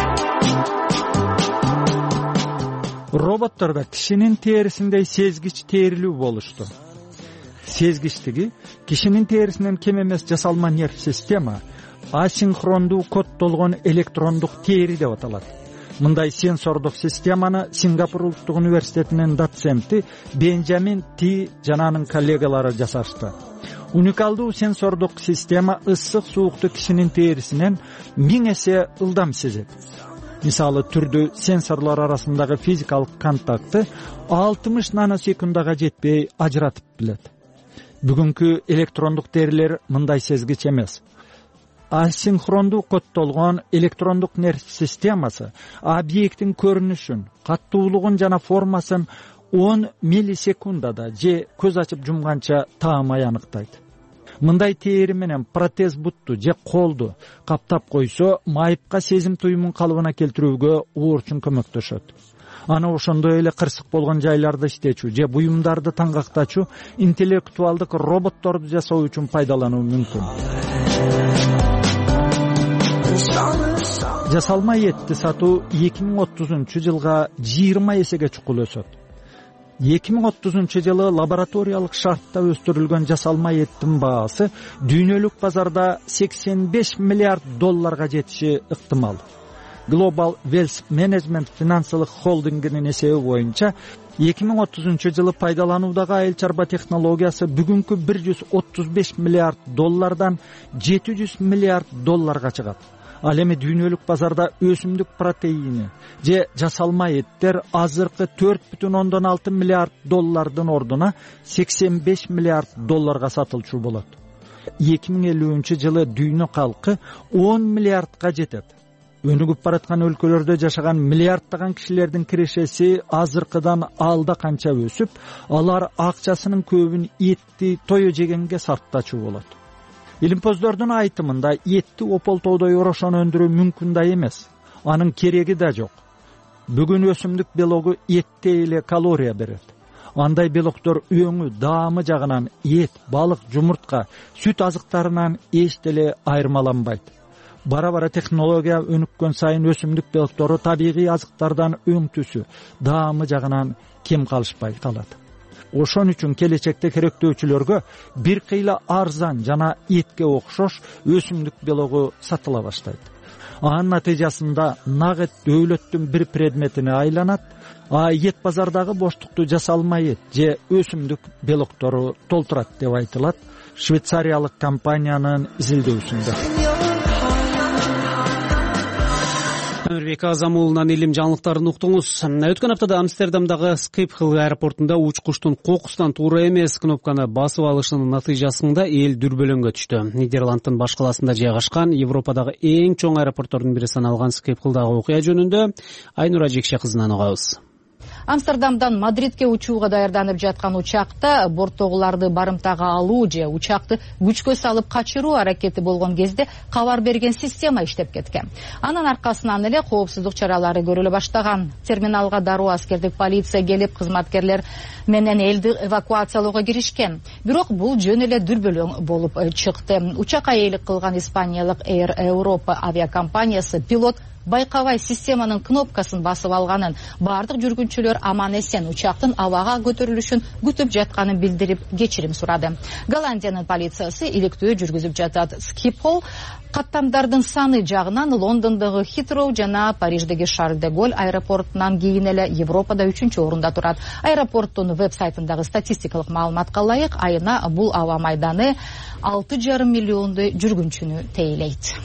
Роботтордо кишинин терисиндей сезгич терилүү болушту. Сезгичтиги кишинин терисинен кем эмес жасалма нерв система асинхрондуу коддолгон электрондук тери деп аталат. мындай сенсордук системаны Сингапур улуттук университетинин доценти Бенджамин Ти жана анын коллегалары жасашты. Уникалдуу сенсордук система ысык суукту кишинин терисинен миң эсе ылдам сезет. Мисалы түрдүү сенсорлор арасындагы физикалык контактты алтымыш наносекундага жетпей ажыратып билет. Бүгүнкү электрондук терилер мындай сезгич эмес. Асинхрондуу коддолгон электрондук нерв системасы объекттин көрүнүшүн, каттуулугун жана формасын он миллисекундада же көз ачып жумганча таамай аныктайт. Мындай тери менен протез бутту же колду каптап койсо, майыпка сезим туюмун калыбына келтирүүгө уурчун көмөктөшөт. Аны ошондой эле кырсык болгон жайларды иштечү же буюмдарды таңгактачу интеллектуалдык роботторду жасоо үчүн пайдалануу мүмкүн. Жасалма этти сатуу эки миң отузунчу жылга жыйырма эсеге чукул өсөт. эки миң отузунчу жылы лабораториялык шартта өстүрүлгөн жасалма эттин баасы дүйнөлүк базарда сексен беш миллиард долларга жетиши ыктымал. Global Wealth Management финансылык холдингинин эсеби боюнча эки миң отузунчу жылы пайдалануудагы айыл чарба технологиясы бүгүнкү бир жүз отуз беш миллиард доллардан жети жүз миллиард долларга чыгат. Ал эми дүйнөлүк базарда өсүмдүк протеини же жасалма эттер азыркы төрт бүтүн ондон алты миллиард доллардын ордуна сексен беш миллиард долларга сатылчу болот. эки миң элүүнчү жылы дүйнө калкы он миллиардга жетет. Өнүгүп бараткан өлкөлөрдө жашаган миллиарддаган кишилердин кирешеси азыркыдан алда канча өсүп, алар акчасынын көбүн этти тое жегенге сарптачу болот. Илимпоздордун айтымында этти ополтоодой орошон өндүрүү мүмкүн да эмес. Анын кереги да жок. Бүгүн өсүмдүк белогу этте эле калория берет. Андай белоктор өңү, даамы жагынан эт, балык, жумуртка, сүт азыктарынан эч деле айырмаланбайт. Бара-бара технология өнүккөн сайын өсүмдүк белоктору табигый азыктардан өң түсү, даамы жагынан кем калышпай калат. Ошон үчүн келечекте керектөөчүлөргө бир кыйла арзан жана этке окшош өсүмдүк белогу сатыла баштайт. Анын натыйжасында нак эт дөөлөттүн бир предметине айланат, а эт базардагы боштукту жасалма эт же өсүмдүк белоктору толтурат деп айтылат швейцариялык компаниянын изилдөөсүндө. Мирбек Азам уулунан илим жаңылыктарын уктуңуз. Өткөн аптада Амстердамдагы Скипхол аэропортунда учкучтун кокусунан туура эмес кнопканы басып алышынын натыйжасында эл дүрбөлөңгө түштү. Нидерландтын баш каласында жайгашкан Европадагы эң чоң аэропорттордун бири саналган Скипхолдагы окуя жөнүндө Айнура Жекше кызынан угабыз. Амстердамдан Мадридке учууга даярданып жаткан учакта борттогуларды барымтага алуу же учакты күчкө салып качыруу аракети болгон кезде кабар берген система иштеп кеткен. Анын аркасынан эле коопсуздук чаралары көрүлө баштаган. Терминалга дароо аскердик полиция келип, кызматкерлер менен элди эвакуациялоого киришкен. Бирок бул жөн эле дүрбөлөң болуп чыкты. Учак айылык кылган испаниялык Air Europa авиакомпаниясы пилот байкабай системанын кнопкасын басып алганын, бардык жүргүнчүлөр аман эсен учактын абага көтөрүлүшүн күтүп жатканын билдирип кечирим сурады. Голландиянын полициясы иликтөө жүргүзүп жатат. Скипхол каттамдардын саны жагынан Лондондогу Хитроу жана Париждеги Шарль де Голль аэропортунан кийин эле Европада үчүнчү орунда турат. Аэропорттун веб-сайтындагы статистикалык маалыматка ылайык, айына бул аба майданы алты жарым миллиондой жүргүнчүнү тейлейт.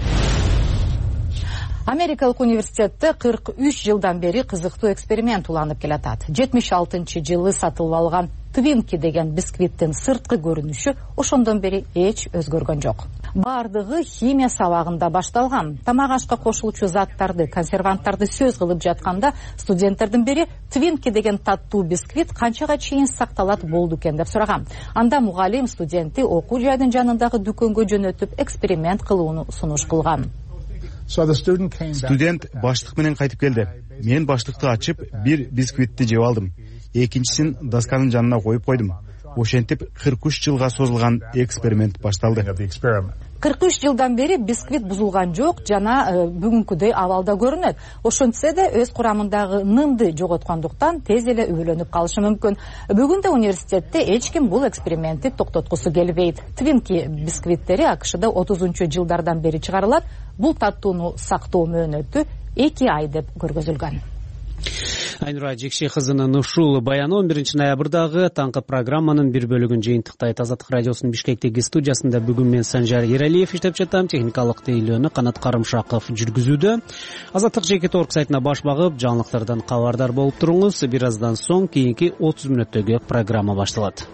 Америкалык университетте кырк үч жылдан бери кызыктуу эксперимент уланып келатат. жетимиш алтынчы жылы сатылып алган Твинки деген бисквиттин сырткы көрүнүшү ошондон бери эч өзгөргөн жок. Бардыгы химия сабагында башталган. Тамак ашка кошулчу заттарды, консерванттарды сөз кылып жатканда студенттердин бири Твинки деген таттуу бисквит канчага чейин сакталат болду экен деп сураган. Анда мугалим студентти окуу жайдын жанындагы дүкөнгө жөнөтүп эксперимент кылууну сунуш кылган. Студент баштык менен кайтып келди. Мен баштыкты ачып, бир бисквитти жеп алдым. Экинчисин досканын жанына коюп койдум. Ошентип кырк үч жылга созулган эксперимент башталды. кырк үч жылдан бери бисквит бузулган жок жана бүгүнкүдөй абалда көрүнөт. Ошентсе да өз курамындагы нымды жоготкондуктан тез эле үбөлөнүп калышы мүмкүн. Бүгүндө университетте эч ким бул экспериментти токтоткусу келбейт. Твинки бисквиттери АКШда отузунчу жылдардан бери чыгарылат. Бул таттууну сактоо мөөнөтү эки ай деп көргөзүлгөн. Айнура Жекше кызынын ушул баяны он биринчи ноябрдагы таңкы программанын бир бөлүгүн жыйынтыктайт. Азаттык радиосунун Бишкектеги студиясында бүгүн мен Санжар Ералиев иштеп жатам. Техникалык тейлөөнү Канат Карымшаков жүргүзүүдө. Азаттык жеке торк сайтына баш багып, жаңылыктардан кабардар болуп туруңуз. Бир аздан соң кийинки отуз мүнөттөгү программа башталат.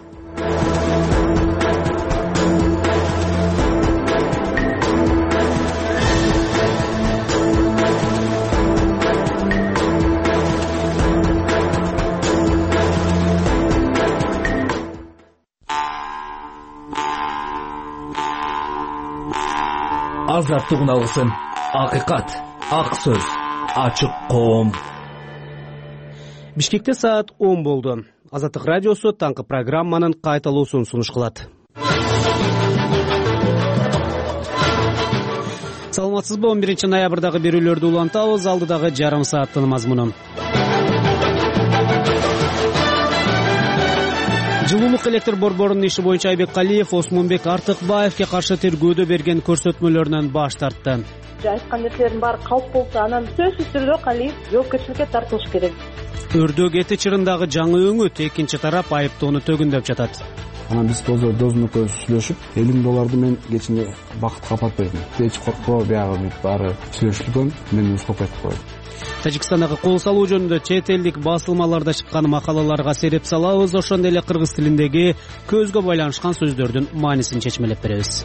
Азаттык уналгысын, акыйкат, ак сөз, ачык коом. Бишкекте саат он болду. Азаттык радиосу таңкы программанын кайталуусун сунуш кылат. Саламатсызбы? он биринчи ноябрдагы берүүлөрдү улантабыз. Алдыдагы жарым сааттын мазмуну. Жылуулук электр борборунун иши боюнча Айбек Калиев Осмонбек Артыкбаевке каршы тергөөдө берген көрсөтмөлөрүнөн баш тартты. Айткан нерселердин баары калп болсо, анан сөзсүз түрдө Калиев жоопкерчиликке тартылыш керек. Өрдөө Эти чырындагы жаңы өңүт экинчи тарап айыптоону төгүндөп жатат. Анан биз болсо досмукка сүйлөшүп, элүү миң долларды мен кечинде бакытка апарып бердим. Эч коркпо, биягы баары сүйлөшүлгөн, мен успокойтуп койдум. Тажикстандагы кол салуу жөнүндө чет элдик басылмаларда чыккан макалаларга сереп салабыз. Ошондой эле кыргыз тилиндеги көзгө байланышкан сөздөрдүн маанисин чечмелеп беребиз.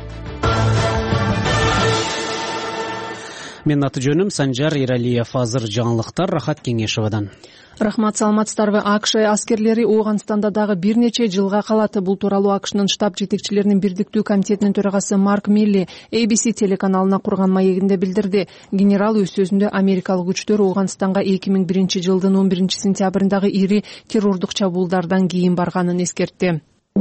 Менин аты жөнүм Санжар Ералиев. Азыр жаңылыктар Рахат Кеңешовадан. Рахмат, саламатсыздарбы? АКШ аскерлери Ооганстанда дагы бир нече жылга калат. Бул тууралуу АКШнын штаб жетекчилеринин бирдиктүү комитетинин төрагасы Марк Милли эй би си телеканалына курган маегинде билдирди. Генерал өз сөзүндө Америкалык күчтөр Ооганстанга эки миң биринчи жылдын он биринчи сентябрындагы ири террордук чабуулдардан кийин барганын эскертти.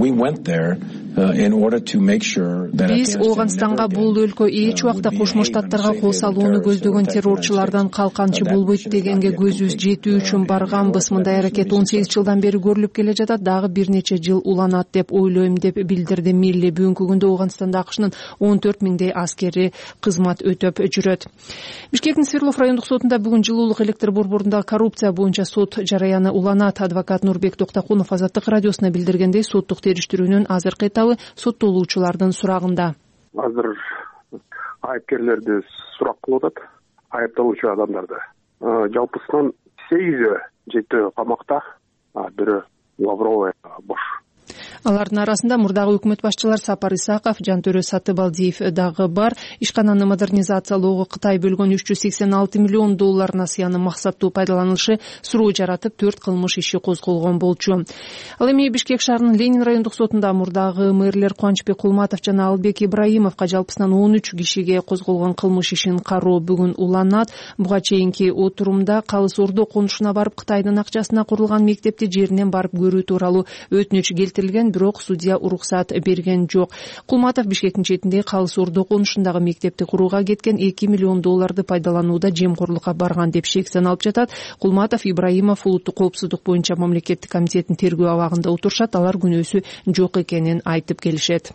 Биз Ооганстанга бул өлкө эч убакта Кошмо Штаттарга кол салууну көздөгөн террорчулардан калканчы болбойт дегенге көзүбүз жетүү үчүн барганбыз. Мындай аракет он сегиз жылдан бери көрүлүп келе жатат, дагы бир нече жыл уланат деп ойлойм деп билдирди Милли. Бүгүнкү күндө Ооганстанда АКШнын он төрт миңдей аскери кызмат өтөп жүрөт. Бишкектин Свердлов райондук сотунда бүгүн жылуулук электр борборундагы коррупция боюнча сот жараяны уланат. Адвокат Нурбек Токтокунов Азаттык радиосуна билдиргендей, соттук териштирүүнүн азыркы этабы соттолуучулардын сурагында. Азыр айыпкерлерди сурак кылып атат, айыпталуучу адамдарды. Жалпысынан сегизи жети камакта, бири Лавровая бош. Алардын арасында мурдагы өкмөт башчылар Сапар Исаков, Жантөрө Сатыбалдиев дагы бар. Ишкананы модернизациялоого Кытай бөлгөн үч жүз сексен алты миллион доллар насыянын максаттуу пайдаланышы суроо жаратып, төрт кылмыш иши козголгон болчу. Ал эми Бишкек шаарынын Ленин райондук сотунда мурдагы мэрлер Кубанычбек Кулматов жана Албек Ибраимовго жалпысынан он үч кишиге козголгон кылмыш ишин кароо бүгүн уланат. Буга чейинки отурумда Калыс Ордо конушуна барып Кытайдын акчасына курулган мектепти жеринен барып көрүү тууралуу өтүнүч келтирилген, бирок судья уруксат берген жок. Кулматов Бишкектин четиндеги Калыс Ордо конушундагы мектепти курууга кеткен эки миллион долларды пайдаланууда жемкорлукка барган деп шектен алып жатат. Кулматов, Ибраимов улуттук коопсуздук боюнча мамлекеттик комитеттин тергөө абагында отурушат. Алар күнөөсү жок экенин айтып келишет.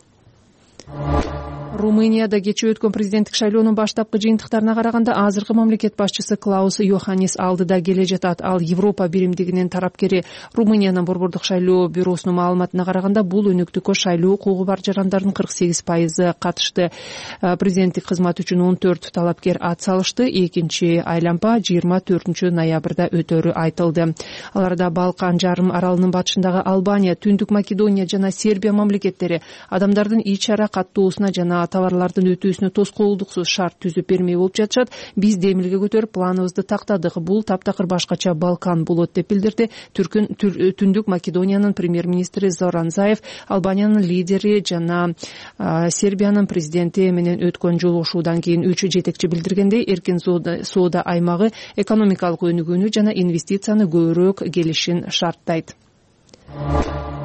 Румынияда кечээ өткөн президенттик шайлоонун баштапкы жыйынтыктарына караганда азыркы мамлекет башчысы Клаус Йоханнис алдыда келе жатат. Ал Европа биримдигинин тарапкери. Румыниянын борбордук шайлоо бюросунун маалыматына караганда бул өнөктүккө шайлоо укугу бар жарандардын кырк сегиз пайызы катышты. Президенттик кызмат үчүн он төрт талапкер ат салышты. Экинчи айлампа жыйырма төртүнчү ноябрда өтөрү айтылды. Аларда Балкан жарым аралынын батышындагы Албания, Түндүк Македония жана Сербия мамлекеттери адамдардын ич ара каттоосуна жана товарлардын өтүүсүнө тоскоолдуксуз шарт түзүп бермей болуп жатышат. Биз демилге көтөрүп планыбызды тактадык. Бул таптакыр башкача Балкан болот деп билдирди Түндүк Македониянын премьер-министри Зоран Заев. Албаниянын лидери жана Сербиянын президенти менен өткөн жолугушуудан кийин үч жетекчи билдиргендей, эркин соода аймагы экономикалык өнүгүүнү жана инвестицияны көбүрөөк келишин шарттайт.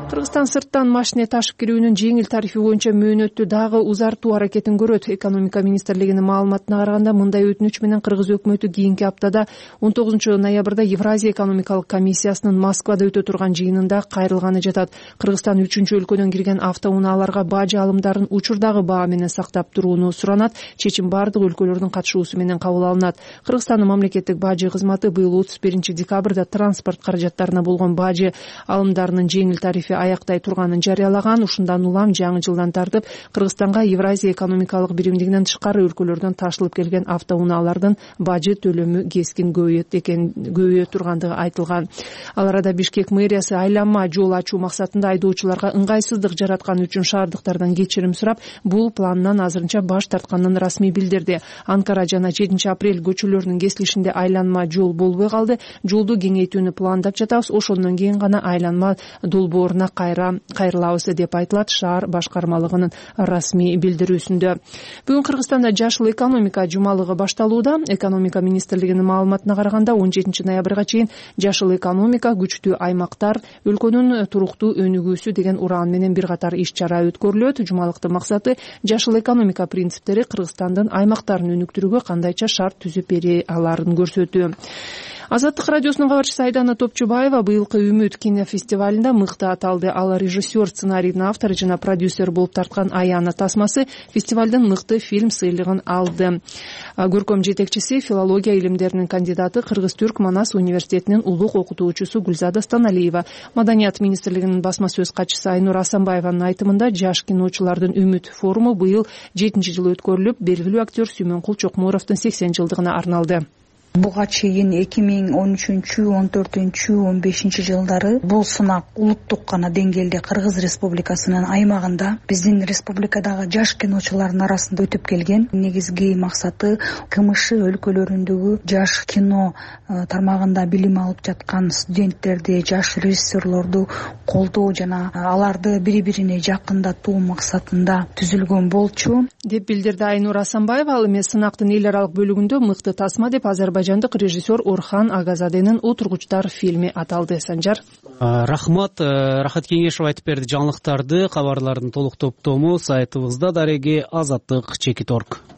Кыргызстан сырттан машине ташып кирүүнүн жеңил тарифи боюнча мөөнөттү дагы узартуу аракетин көрөт. Экономика министрлигинин маалыматына караганда мындай өтүнүч менен кыргыз өкмөтү кийинки аптада он тогузунчу ноябрда Евразия экономикалык комиссиясынын Москвада өтө турган жыйынында кайрылганы жатат. Кыргызстан үчүнчү өлкөдөн кирген автоунааларга бажы алымдарын учурдагы баа менен сактап турууну суранат. Чечим бардык өлкөлөрдүн катышуусу менен кабыл алынат. Кыргызстандын мамлекеттик бажы кызматы быйыл отуз биринчи декабрда транспорт каражаттарына болгон бажы алымдарынын жеңил тарифи аяктай турганын жарыялаган. Ушундан улам жаңы жылдан тартып Кыргызстанга Евразия экономикалык биримдигинен тышкары өлкөлөрдөн ташылып келген автоунаалардын бажы төлөмү кескин көбөйөт экен көбөйө тургандыгы айтылган. Ал арада Бишкек мэриясы айланма жол ачуу максатында айдоочуларга ыңгайсыздык жараткан үчүн шаардыктардан кечирим сурап, бул планынан азырынча баш тартканын расмий билдирди. Анкара жана жетинчи апрель көчөлөрүнүн кесилишинде айланма жол болбой калды. Жолду кеңейтүүнү пландап жатабыз, ошондон кийин гана айланма долбооруна кайра кайрылабыз деп айтылат шаар башкармалыгынын расмий билдирүүсүндө. Бүгүн Кыргызстанда жашыл экономика жумалыгы башталууда. Экономика министрлигинин маалыматына караганда он жетинчи ноябрга чейин жашыл экономика, күчтүү аймактар, өлкөнүн туруктуу өнүгүүсү деген уран менен бир катар иш чара өткөрүлөт. Жумалыктын максаты жашыл экономика принциптери Кыргызстандын аймактарын өнүктүрүүгө кандайча шарт түзүп бере аларын көрсөтүү. Азаттык радиосунун кабарчысы Айдана Топчубаева быйылкы Үмүт кинофестивалында мыкты аталды. Ал режиссер, сценарийдин автору жана продюсер болуп тарткан Аяна Тасмасы фестивалдын мыкты фильм сыйлыгын алды. Көркөм жетекчиси, филология илимдеринин кандидаты, Кыргыз-Түрк Манас университетинин улук окутуучусу Гүлзада Станалиева. Маданият министрлигинин басма сөз катчысы Айнур Асанбаеванын айтымында жаш киночулардын Үмүт форуму быйыл жетинчи жыл өткөрүлүп, белгилүү актер Сүймөнкул Чокмуровдун сексен жылдыгына арналды. Буга чейин эки миң он үчүнчү он төртүнчү он бешинчи жылдары бул сынак улуттук гана деңгээлде Кыргыз Республикасынын аймагында биздин республикадагы жаш киночулардын арасында өтүп келген. Негизги максаты КМШ өлкөлөрүндөгү жаш кино тармагында билим алып жаткан студенттерди, жаш режиссерлорду колдоо жана аларды бири-бирине жакындатуу максатында түзүлгөн болчу деп билдирди Айнур Асанбаева. Ал эми сынактын эл аралык бөлүгүндө мыкты тасма деп азербайжандык режиссер Орхан Агазаденин Отургучтар фильми аталды. Санжар. Рахмат, Рахат Кеңешов айтып берди жаңылыктарды. Кабарлардын толук топтому сайтыбызда дареги азаттык чекит точка орг.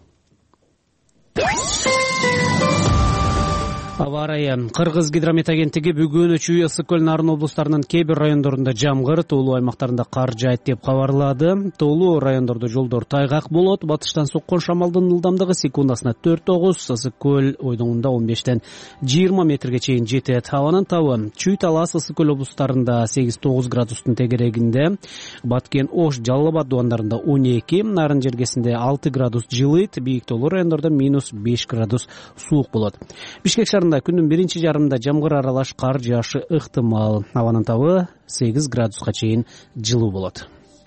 Аба ырайы. Кыргыз гидромет агенттиги бүгүн Чүй, Ысык көл, Нарын облустарынын кээ бир райондорунда жамгыр, тоолуу аймактарында кар жаайт деп кабарлады. Тоолуу райондордо жолдор тайгак болот. Батыштан соккон шамалдын ылдамдыгы секундасына төрт тогуз, Ысык көл ойдоңунда он бештен жыйырма метрге чейин жетет. Абанын табы Чүй, Талас, Ысык көл облустарында сегиз тогуз градустун тегерегинде, Баткен, Ош, Жалал Абад дубандарында он эки, Нарын жергесинде алты градус жылыйт, бийик тоолуу райондордо минус беш градус суук болот. Бишкек шаарында күндүн биринчи жарымында жамгыр аралаш кар жаашы ыктымал. Абанын табы сегиз градуска чейин жылуу болот.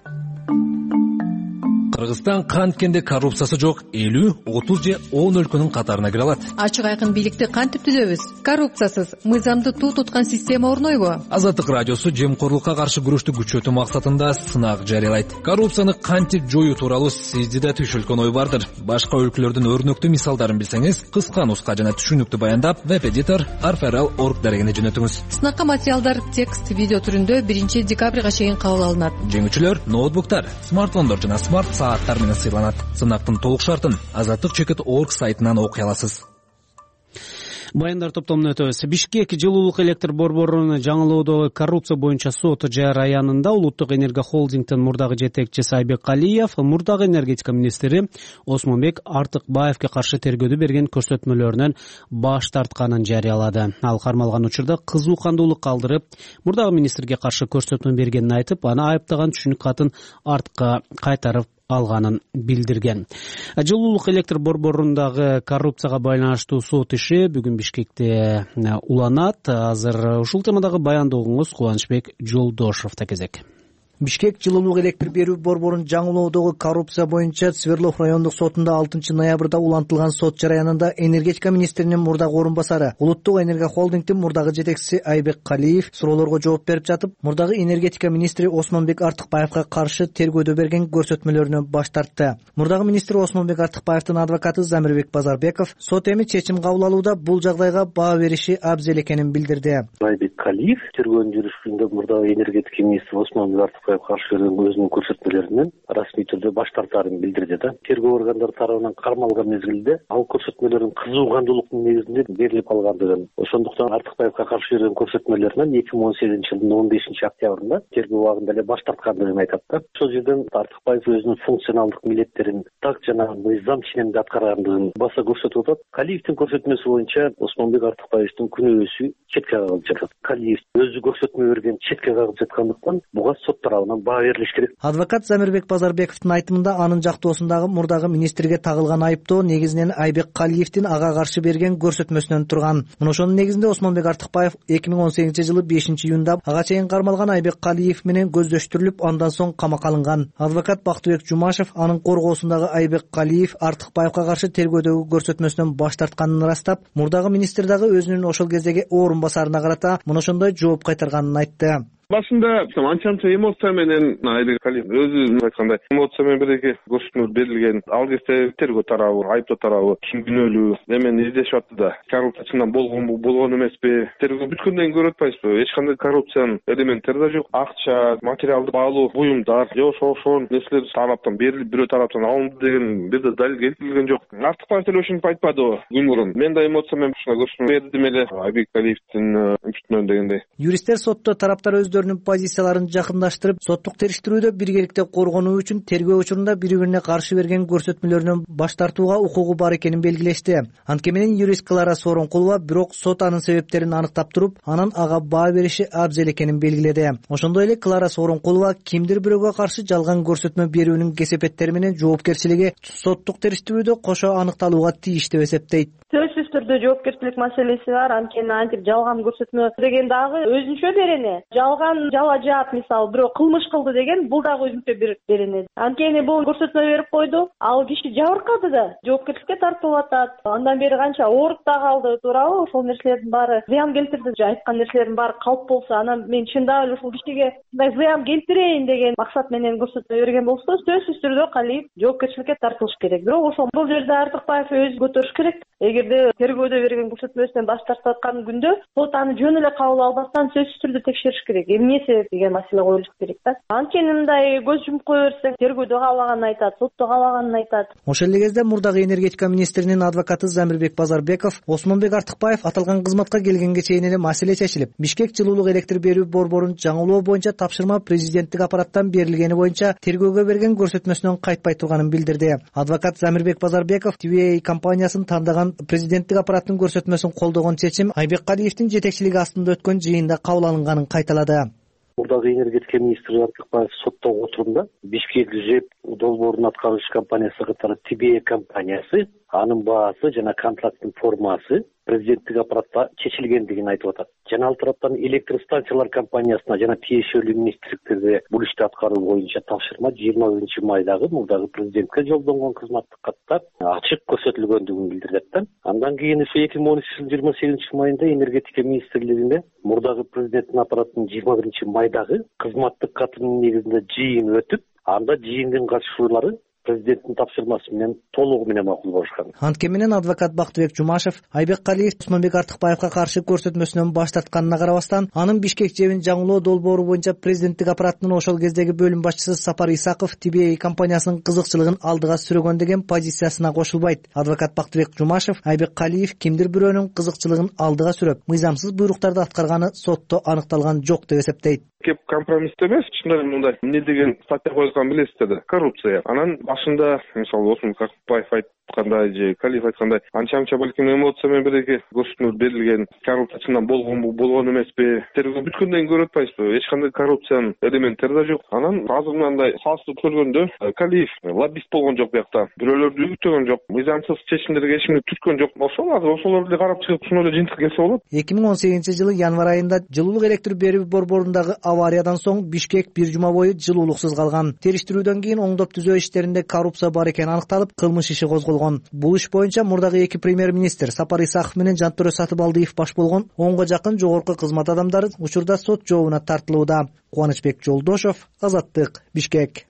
Кыргызстан канткенде коррупциясы жок элүү, отуз же он өлкөнүн катарына кире алат. Ачык айкын бийликти кантип түзөбүз? Коррупциясыз, мыйзамды туу туткан система орнойбу? Азаттык радиосу жемкорлукка каршы күрөштү күчөтүү максатында сынак жарыялайт. Коррупцияны кантип жоюу тууралуу сизде да түшүлгөн ой бардыр. Башка өлкөлөрдүн өрнөктүү мисалдарын билсеңиз, кыска нуска жана түшүнүктүү баяндап веб-эдитор арферал точка орг дарегине жөнөтүңүз. Сынакка материалдар текст, видео түрүндө биринчи декабрга чейин кабыл алынат. Жеңүүчүлөр ноутбуктар, смартфондор жана смарт сааттар менен сыйланат. Сынактын толук шартын азаттык чекит точка орг сайтынан окуй аласыз. Баяндар топтомуна өтөбүз. Бишкек жылуулук электр борборунун жаңылоодогу коррупция боюнча сот жайыр аянында Улуттук энерго холдингдин мурдагы жетекчиси Айбек Калиев, мурдагы энергетика министри Осмонбек Артыкбаевге каршы тергөөдө берген көрсөтмөлөрүнөн баш тартканын жарыялады. Ал кармалган учурда кызуу кандуулук калтырып, мурдагы министрге каршы көрсөтмө бергенин айтып, аны айыптаган түшүнүк катын артка кайтарып алганын билдирген. Жылуулук электр борборундагы коррупцияга байланыштуу сот иши бүгүн Бишкекте уланат. Азыр ушул темадагы баяндооңуз Кубанычбек Жолдошевдо кезек. Бишкек жылуулук электр берүү борборун жаңылоодогу коррупция боюнча Свердлов райондук сотунда алтынчы ноябрда улантылган сот жараянында энергетика министринин мурдагы орун басары, улуттук энергия холдингдин мурдагы жетекчиси Айбек Калиев суроолорго жооп берип жатып, мурдагы энергетика министри Осмонбек Артыкбаевга каршы тергөөдө берген көрсөтмөлөрүнөн баш тартты. Мурдагы министр Осмонбек Артыкбаевдин адвокаты Замирбек Базарбеков сот эми чечим кабыл алууда бул жагдайга баа бериши абзел экенин билдирди. Айбек Калиев тергөөнүн жүрүшүндө мурдагы энергетика министри Осмонбек Артыкбаевга каршы берген өзүнүн көрсөтмөлөрүнөн расмий түрдө баш тартаарын билдирди да. Тергөө органдары тарабынан кармалган мезгилде ал көрсөтмөлөрдүн кызуу кандуулуктун негизинде берилип калгандыгын, ошондуктан Артыкбаевга каршы берген көрсөтмөлөрүнөн эки миң он сегизинчи жылдын он бешинчи октябрында тергөө убагында эле баш тарткандыгын айтат да. Ошол жерден Артыкбаев өзүнүн функционалдык милдеттерин так жана мыйзам ченемде аткаргандыгын баса көрсөтүп атат. Калиевдин көрсөтмөсү боюнча Осмонбек Артыкбаевдин күнөөсү четке кагылып жатат. Калиев өзү көрсөтмө берген четке кагылып жаткандыктан буга сот тарабынан баа берилиш керек. Адвокат Замирбек Базарбековдун айтымында анын жактоосундагы мурдагы министрге тагылган айыптоо негизинен Айбек Калиевдин ага каршы берген көрсөтмөсүнөн турган. Мына ошонун негизинде Осмонбек Артыкбаев эки миң он сегизинчи жылы бешинчи июнда ага чейин кармалган Айбек Калиев менен көздөштүрүлүп, андан соң камакка алынган. Адвокат Бактыбек Жумашев анын коргоосундагы Айбек Калиев Артыкбаевга каршы тергөөдөгү көрсөтмөсүнөн баш тартканын ырастап, мурдагы министр дагы өзүнүн ошол кездеги орун басарына карата мына ошондой жооп кайтарганын айтты. Башында анча-мынча эмоция менен Айбек Калиев өзү айткандай эмоция менен бирге көрсөтмө берилген. Ал кезде тергөө тарабы, айыптоо тарабы ким күнөөлүү эмени издешип атты да. Коррупциядан болгонбу, болгон эмеспи? Тергөө бүткөндөн көрүп атпайсызбы? Эч кандай коррупциянын элементтери да жок. Акча, материалды баалуу буюмдар, же ошол ошол нерселер тараптан берилип, бирөө тараптан алынды деген бир да далил келтирилген жок. Артыкбаев деле ошентип айтпады күн мурун. Мен да эмоция менен ушуна көрсөтмө бердим эле Айбек Калиевдин импичмент дегендей. Юристтер сотто тараптар өздөрүнүн позицияларын жакындаштырып, соттук териштирүүдө биргеликте коргонуу үчүн тергөө учурунда бири-бирине каршы берген көрсөтмөлөрүнөн баш тартууга укугу бар экенин белгилешти. Анткени менен юрист Клара Сооронкулова бирок сот анын себептерин аныктап туруп, анан ага баа бериши абзел экенин белгиледи. Ошондой эле Клара Сооронкулова кимдир бирөөгө каршы жалган көрсөтмө берүүнүн кесепеттери менен жоопкерчилиги соттук териштирүүдө кошо аныкталууга тийиш деп эсептейт. Сөзсүз түрдө жоопкерчилик маселеси бар. Анткени антип жалган көрсөтмө деген дагы өзүнчө берене. Жалган жалажат, мисалы бирөө кылмыш кылды деген бул дагы өзүнчө бир берене. Анткени бул көрсөтмө берип койду, ал киши жабыркады да, жоопкерчиликке тартылып атат. Андан бери канча оорукта калды, туурабы? Ошол нерселердин баары зыян келтирди. Айткан нерселердин баары калп болсо, анан мен чындап эле ушул кишиге мындай зыян келтирейин деген максат менен көрсөтмө берген болсо, сөзсүз түрдө Калиев жоопкерчиликке тартылыш керек. Бирок ошол бул жерде Артыкбаев өзү көтөрүш керек. Эгерде тергөөдө берген көрсөтмөсүнөн баш тартып аткан күндө сот аны жөн эле кабыл албастан сөзсүз түрдө текшериш керек. Эмне себеп деген маселе коюлуш керек да. Анткени мындай көз жумуп кое берсең, тергөөдө каалаганын айтат, сотто каалаганын айтат. Ошол эле кезде мурдагы энергетика министринин адвокаты Замирбек Базарбеков Осмонбек Артыкбаев аталган кызматка келгенге чейин эле маселе чечилип, Бишкек жылуулук электр берүү борборун жаңылоо боюнча тапшырма президенттик аппараттан берилгени боюнча тергөөгө берген көрсөтмөсүнөн кайтпай турганын билдирди. Адвокат Замирбек Базарбеков ти би эй компаниясын тандаган президенттик аппараттын көрсөтмөсүн колдогон чечим Айбек Калиевдин жетекчилиги астында өткөн жыйында кабыл алынганын кайталады. Мурдагы энергетика министри Артыкбаев соттогу отурумда Бишкек ЖЭП долбоорун аткаруучу компаниясы катары ти би эй компаниясы анын баасы жана контракттын формасы президенттик аппаратта чечилгендигин айтып атат. Жана ал тараптан электр станциялар компаниясына жана тиешелүү министрликтерде бул ишти аткаруу боюнча тапшырма жыйырма биринчи майдагы мурдагы президентке жолдонгон кызматтык катта ачык көрсөтүлгөндүгүн билдирет да. Андан кийин ошо эки миң он үчүнчү жылдын жыйырма сегизинчи майында энергетика министрлигинде мурдагы президенттин аппараттын жыйырма биринчи майдагы кызматтык катынын негизинде жыйын өтүп, анда жыйындын катышуучулары президенттин тапшырмасы менен толугу менен макул болушкан. Анткени менен адвокат Бактыбек Жумашев Айбек Калиев Осмонбек Артыкбаевга каршы көрсөтмөсүнөн баш тартканына карабастан, анын Бишкек ЖЭПин жаңылоо долбоору боюнча президенттик аппараттын ошол кездеги бөлүм башчысы Сапар Исаков ти би эй компаниясынын кызыкчылыгын алдыга сүрөгөн деген позициясына кошулбайт. Адвокат Бактыбек Жумашев Айбек Калиев кимдир бирөөнүн кызыкчылыгын алдыга сүрөп, мыйзамсыз буйруктарды аткарганы сотто аныкталган жок деп эсептейт. Кеп компромисс эмес, чындыгы мындай эмне деген статья коюлган билесиздер да, коррупция. Анан башында мисалы Осмон Картыкбаев айткандай же Калиев айткандай анча мынча балким эмоция менен бирге көрсөтмөлөр берилген. Коррупция чындан болгонбу, болгон эмеспи? Тергөө бүткөндөн кийин көрүп атпайсызбы? Эч кандай коррупциянын элементтери да жок. Анан азыр мындай салыштырып көргөндө Калиев лоббист болгон жок биякта. Бирөөлөрдү үгүттөгөн жок, мыйзамсыз чечимдерге эчкимди түрткөн жок. Ошол азыр ошолорду эле карап чыгып ушуну эле жыйынтык келсе болот. эки миң он сегизинчи жылы январь айында жылуулук электр берүү борборундагы авариядан соң Бишкек бир жума бою жылуулуксуз калган. Териштирүүдөн кийин оңдоп түзөө иштеринде коррупция бар экени аныкталып, кылмыш иши козголгон. Бул иш боюнча мурдагы эки премьер-министр Сапар Исаков менен Жантөре Сатыбалдиев баш болгон онго жакын жогорку кызмат адамдары учурда сот жообуна тартылууда. Кубанычбек Жолдошов, Азаттык, Бишкек.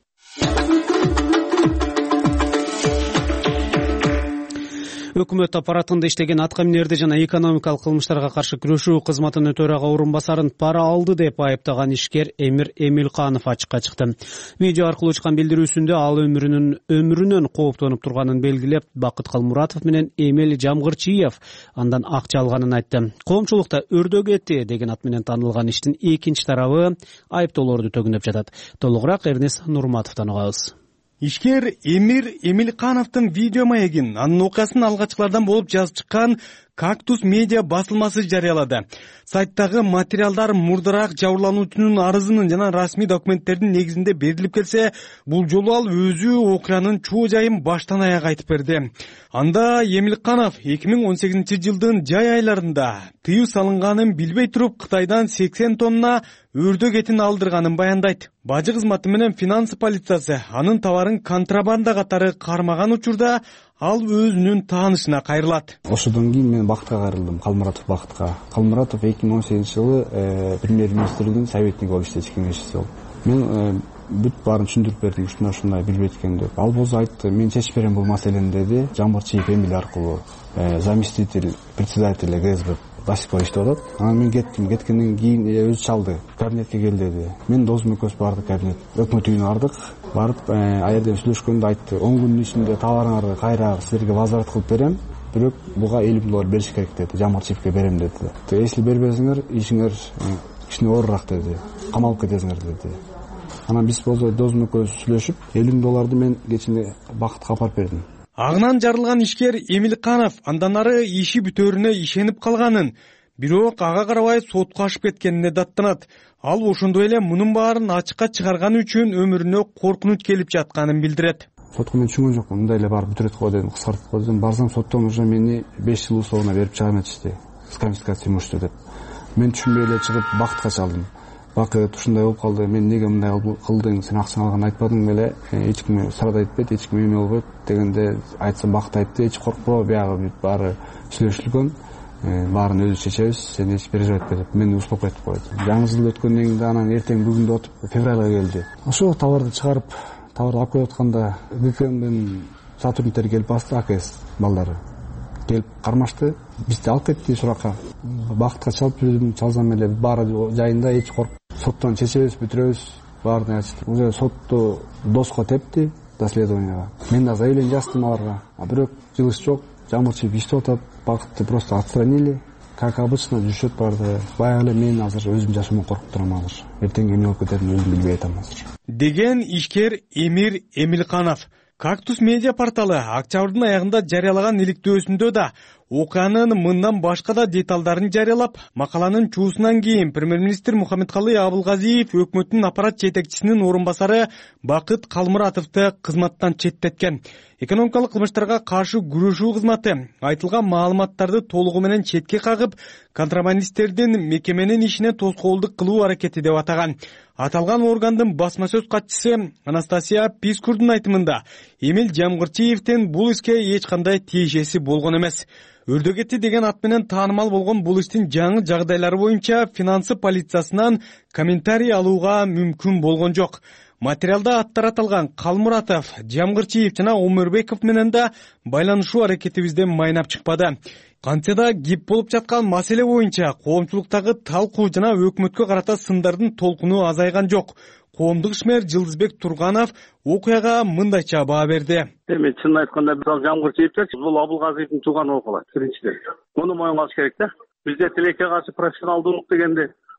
Өкмөт аппаратында иштеген атка минерди жана экономикалык кылмыштарга каршы күрөшүү кызматынын төрага орун басарын пара алды деп айыптаган ишкер Эмир Эмилканов ачыкка чыкты. Видео аркылуу чыккан билдирүүсүндө ал өмүрүнүн өмүрүнөн кооптонуп турганын белгилеп, Бакыт Калмуратов менен Эмил Жамгырчиев андан акча алганын айтты. Коомчулукта өрдө кетти деген ат менен таанылган иштин экинчи тарабы айыптоолорду төгүнөп жатат. Толугураак Эрнес Нурматовдон угабыз. Ишкер Эмир Эмилкановдун видео маегин анын окуясын алгачкылардан болуп жазып чыккан Кактус медиа басылмасы жарыялады. Сайттагы материалдар мурдараак жабырлануучунун арызынын жана расмий документтердин негизинде берилип келсе, бул жолу ал өзү окуянын чоо жайын баштан аяк айтып берди. Анда Эмилканов эки миң он сегизинчи жылдын жай айларында тыюу салынганын билбей туруп Кытайдан сексен тонна өрдө кетин алдырганын баяндайт. Бажы кызматы менен финансы полициясы анын товарын контрабанда катары кармаган учурда ал өзүнүн таанышына кайрылат. Ошодон кийин мен Бакытка кайрылдым, Калмуратов Бакытка. Калмуратов эки миң он сегизинчи жылы премьер-министрдин советниги болуп иштечү, кеңешчиси болуп. Мен бүт баарын түшүндүрүп бердим, ушундай ушундай билбейт экен деп. Ал болсо айтты, мен чечип берем бул маселени деди. Жамгырчиев Эмил аркылуу заместитель председателя ГСБ Басипов иштеп атат. Анан мен кеттим, кеткенден кийин өзү чалды. Кабинетке кел деди. Мен досум экөөбүз бардык кабинет. Өкмөт үйүнө бардык. Барып, аерден сүйлөшкөндө айтты, он күндүн ичинде товарыңарды кайра силерге возврат кылып берем, бирок буга элүү миң доллар бериш керек деди. Жамгырчиевке берем деди. Если бербесиңер, ишиңер кичине оорураак деди. Камалып кетесиңер деди. Анан биз болсо досум экөөбүз сүйлөшүп, элүү миң долларды мен кечинде Бакытка алып бердим. Агынан жарылган ишкер Эмилканов андан ары иши бүтөөрүнө ишенип калганын, бирок ага карабай сотко ашып кеткенине даттанат. Ал ошондой эле мунун баарын ачыкка чыгарганы үчүн өмүрүнө коркунуч келип жатканын билдирет. Сотко мен түшүнгөн жокмун, мындай эле барып бүтүрөт го дедим, кыскартып го дедим. Барсам соттон уже мени беш жыл условно берип чыгарып атышты. С конфискацией имущества деп. Мен түшүнбөй эле чыгып Бакытка чалдым. Бакыт ушундай болуп калды, мен неге мындай кылдың, сен акчаны алганын айтпадың беле, эч ким сурады айтпайт, эч ким эме болбойт дегенде айтсам Бакыт айтты, эч коркпо, биягы бүт баары сүйлөшүлгөн, баарын өзү чечебиз, сен эч переживать этпе деп мени успокойтуп койду. Жаңы жыл өткөндөн кийин анан эртең бүгүндө отуп февралга келди. Ошол товарды чыгарып, товарды алып келип атканда ГКМдин сотрудниктери келип басты, АКС балдары келип кармашты, бизди алып кетти суракка. Бакытка чалып жүрдүм, чалсам эле баары жайында, эч корк. Соттон чечебиз, бүтүрөбүз, баарын ачты. Уже сотту доско тепти, доследованияга. Мен да заявление жаздым аларга, а бирок жылыш жок. Жамгырчиев иштеп атат, Бакытты просто отстранили. Как обычно жүрүшөт барды. Баягы эле мен азыр өзүм жашоомон коркуп турам азыр. Эртең эмне болуп кетерин өзүм билбей атам азыр. Деген ишкер Эмир Эмилканов. Кактус медиа порталы октябрдын аягында жарыялаган иликтөөсүндө да окуянын мындан башка да деталдарын жарыялап, макаланын чуусунан кийин премьер-министр Мухаммедкалый Абылгазиев өкмөттүн аппарат жетекчисинин орун басары Бакыт Калмуратовду кызматтан четтеткен. Экономикалык кылмыштарга каршы күрөшүү кызматы айтылган маалыматтарды толугу менен четке кагып, контрабандисттердин мекеменин ишине тоскоолдук кылуу аракети деп атаган. Аталган органдын басма сөз катчысы Анастасия Пискурдун айтымында Эмил Жамгырчиевдин бул ишке эч кандай тиешеси болгон эмес. Өрдө кетти деген ат менен таанымал болгон бул иштин жаңы жагдайлары боюнча финансы полициясынан комментарий алууга мүмкүн болгон жок. Материалда аттар аталган Калмуратов, Жамгырчиев жана Омурбеков менен да байланышуу аракетибизден майнап чыкпады. Кантсе да кеп болуп жаткан маселе боюнча коомчулуктагы талкуу жана өкмөткө карата сындардын толкуну азайган жок. Коомдук ишмер Жылдызбек Турганов окуяга мындайча баа берди. Эми чынын айтканда мисалы Жамгырчиевчи бул Абылгазиевдин тууганы болуп калат. Биринчиден. Муну моюнга алыш керек да. Бизде тилекке каршы профессионалдуулук дегенди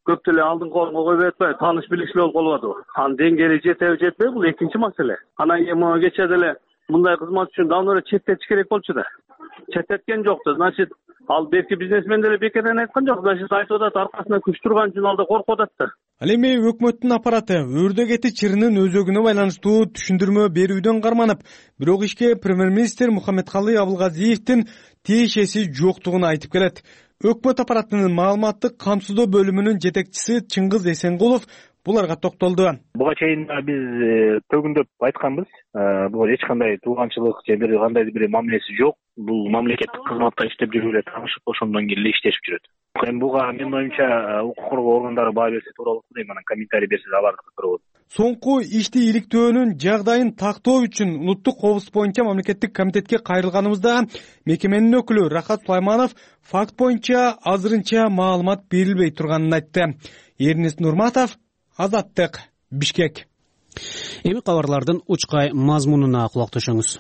көп деле алдыңкы орунга койбой атпайбы, тааныш билишли болуп калып атабы. Анын деңгээли жетеби жетпейби, бул экинчи маселе. Анан кийин могу кечээ деле мындай кызмат үчүн давно эле четтетиш керек болчу да. Четтеткен жок да, значит, ал бетки бизнесмен деле бекерден айткан жок, значит, айтып атат аркасына күч турган үчүн ал да коркуп атат да. Ал эми өкмөттүн аппараты өрдө кети чырынын өзөгүнө байланыштуу түшүндүрмө берүүдөн карманып, бирок ишке премьер-министр Мухаммедкалый Абылгазиевдин тиешеси жоктугун айтып келет. Өкмөт аппаратынын маалыматтык камсыздоо бөлүмүнүн жетекчиси Чыңгыз Эсенгулов буларга токтолду. Буга чейин биз төгүндөп айтканбыз. Бул эч кандай тууганчылык же бир кандай бир мамилеси жок. Бул мамлекеттик кызматта иштеп жүрүп эле таанышып, ошондон кийин эле иштешип жүрөт. Эми буга менин оюмча укук коргоо органдары баа берсе туура болот дейм, анан комментарий берсе аларды көрөбүз. Соңку ишти иликтөөнүн жагдайын тактоо үчүн улуттук кобус боюнча мамлекеттик комитетке кайрылганыбызда мекеменин өкүлү Рахат Сулайманов факт боюнча азырынча маалымат берилбей турганын айтты. Эрнест Нурматов, Азаттык, Бишкек. Эми кабарлардын учкай мазмунуна кулак төшөңүз.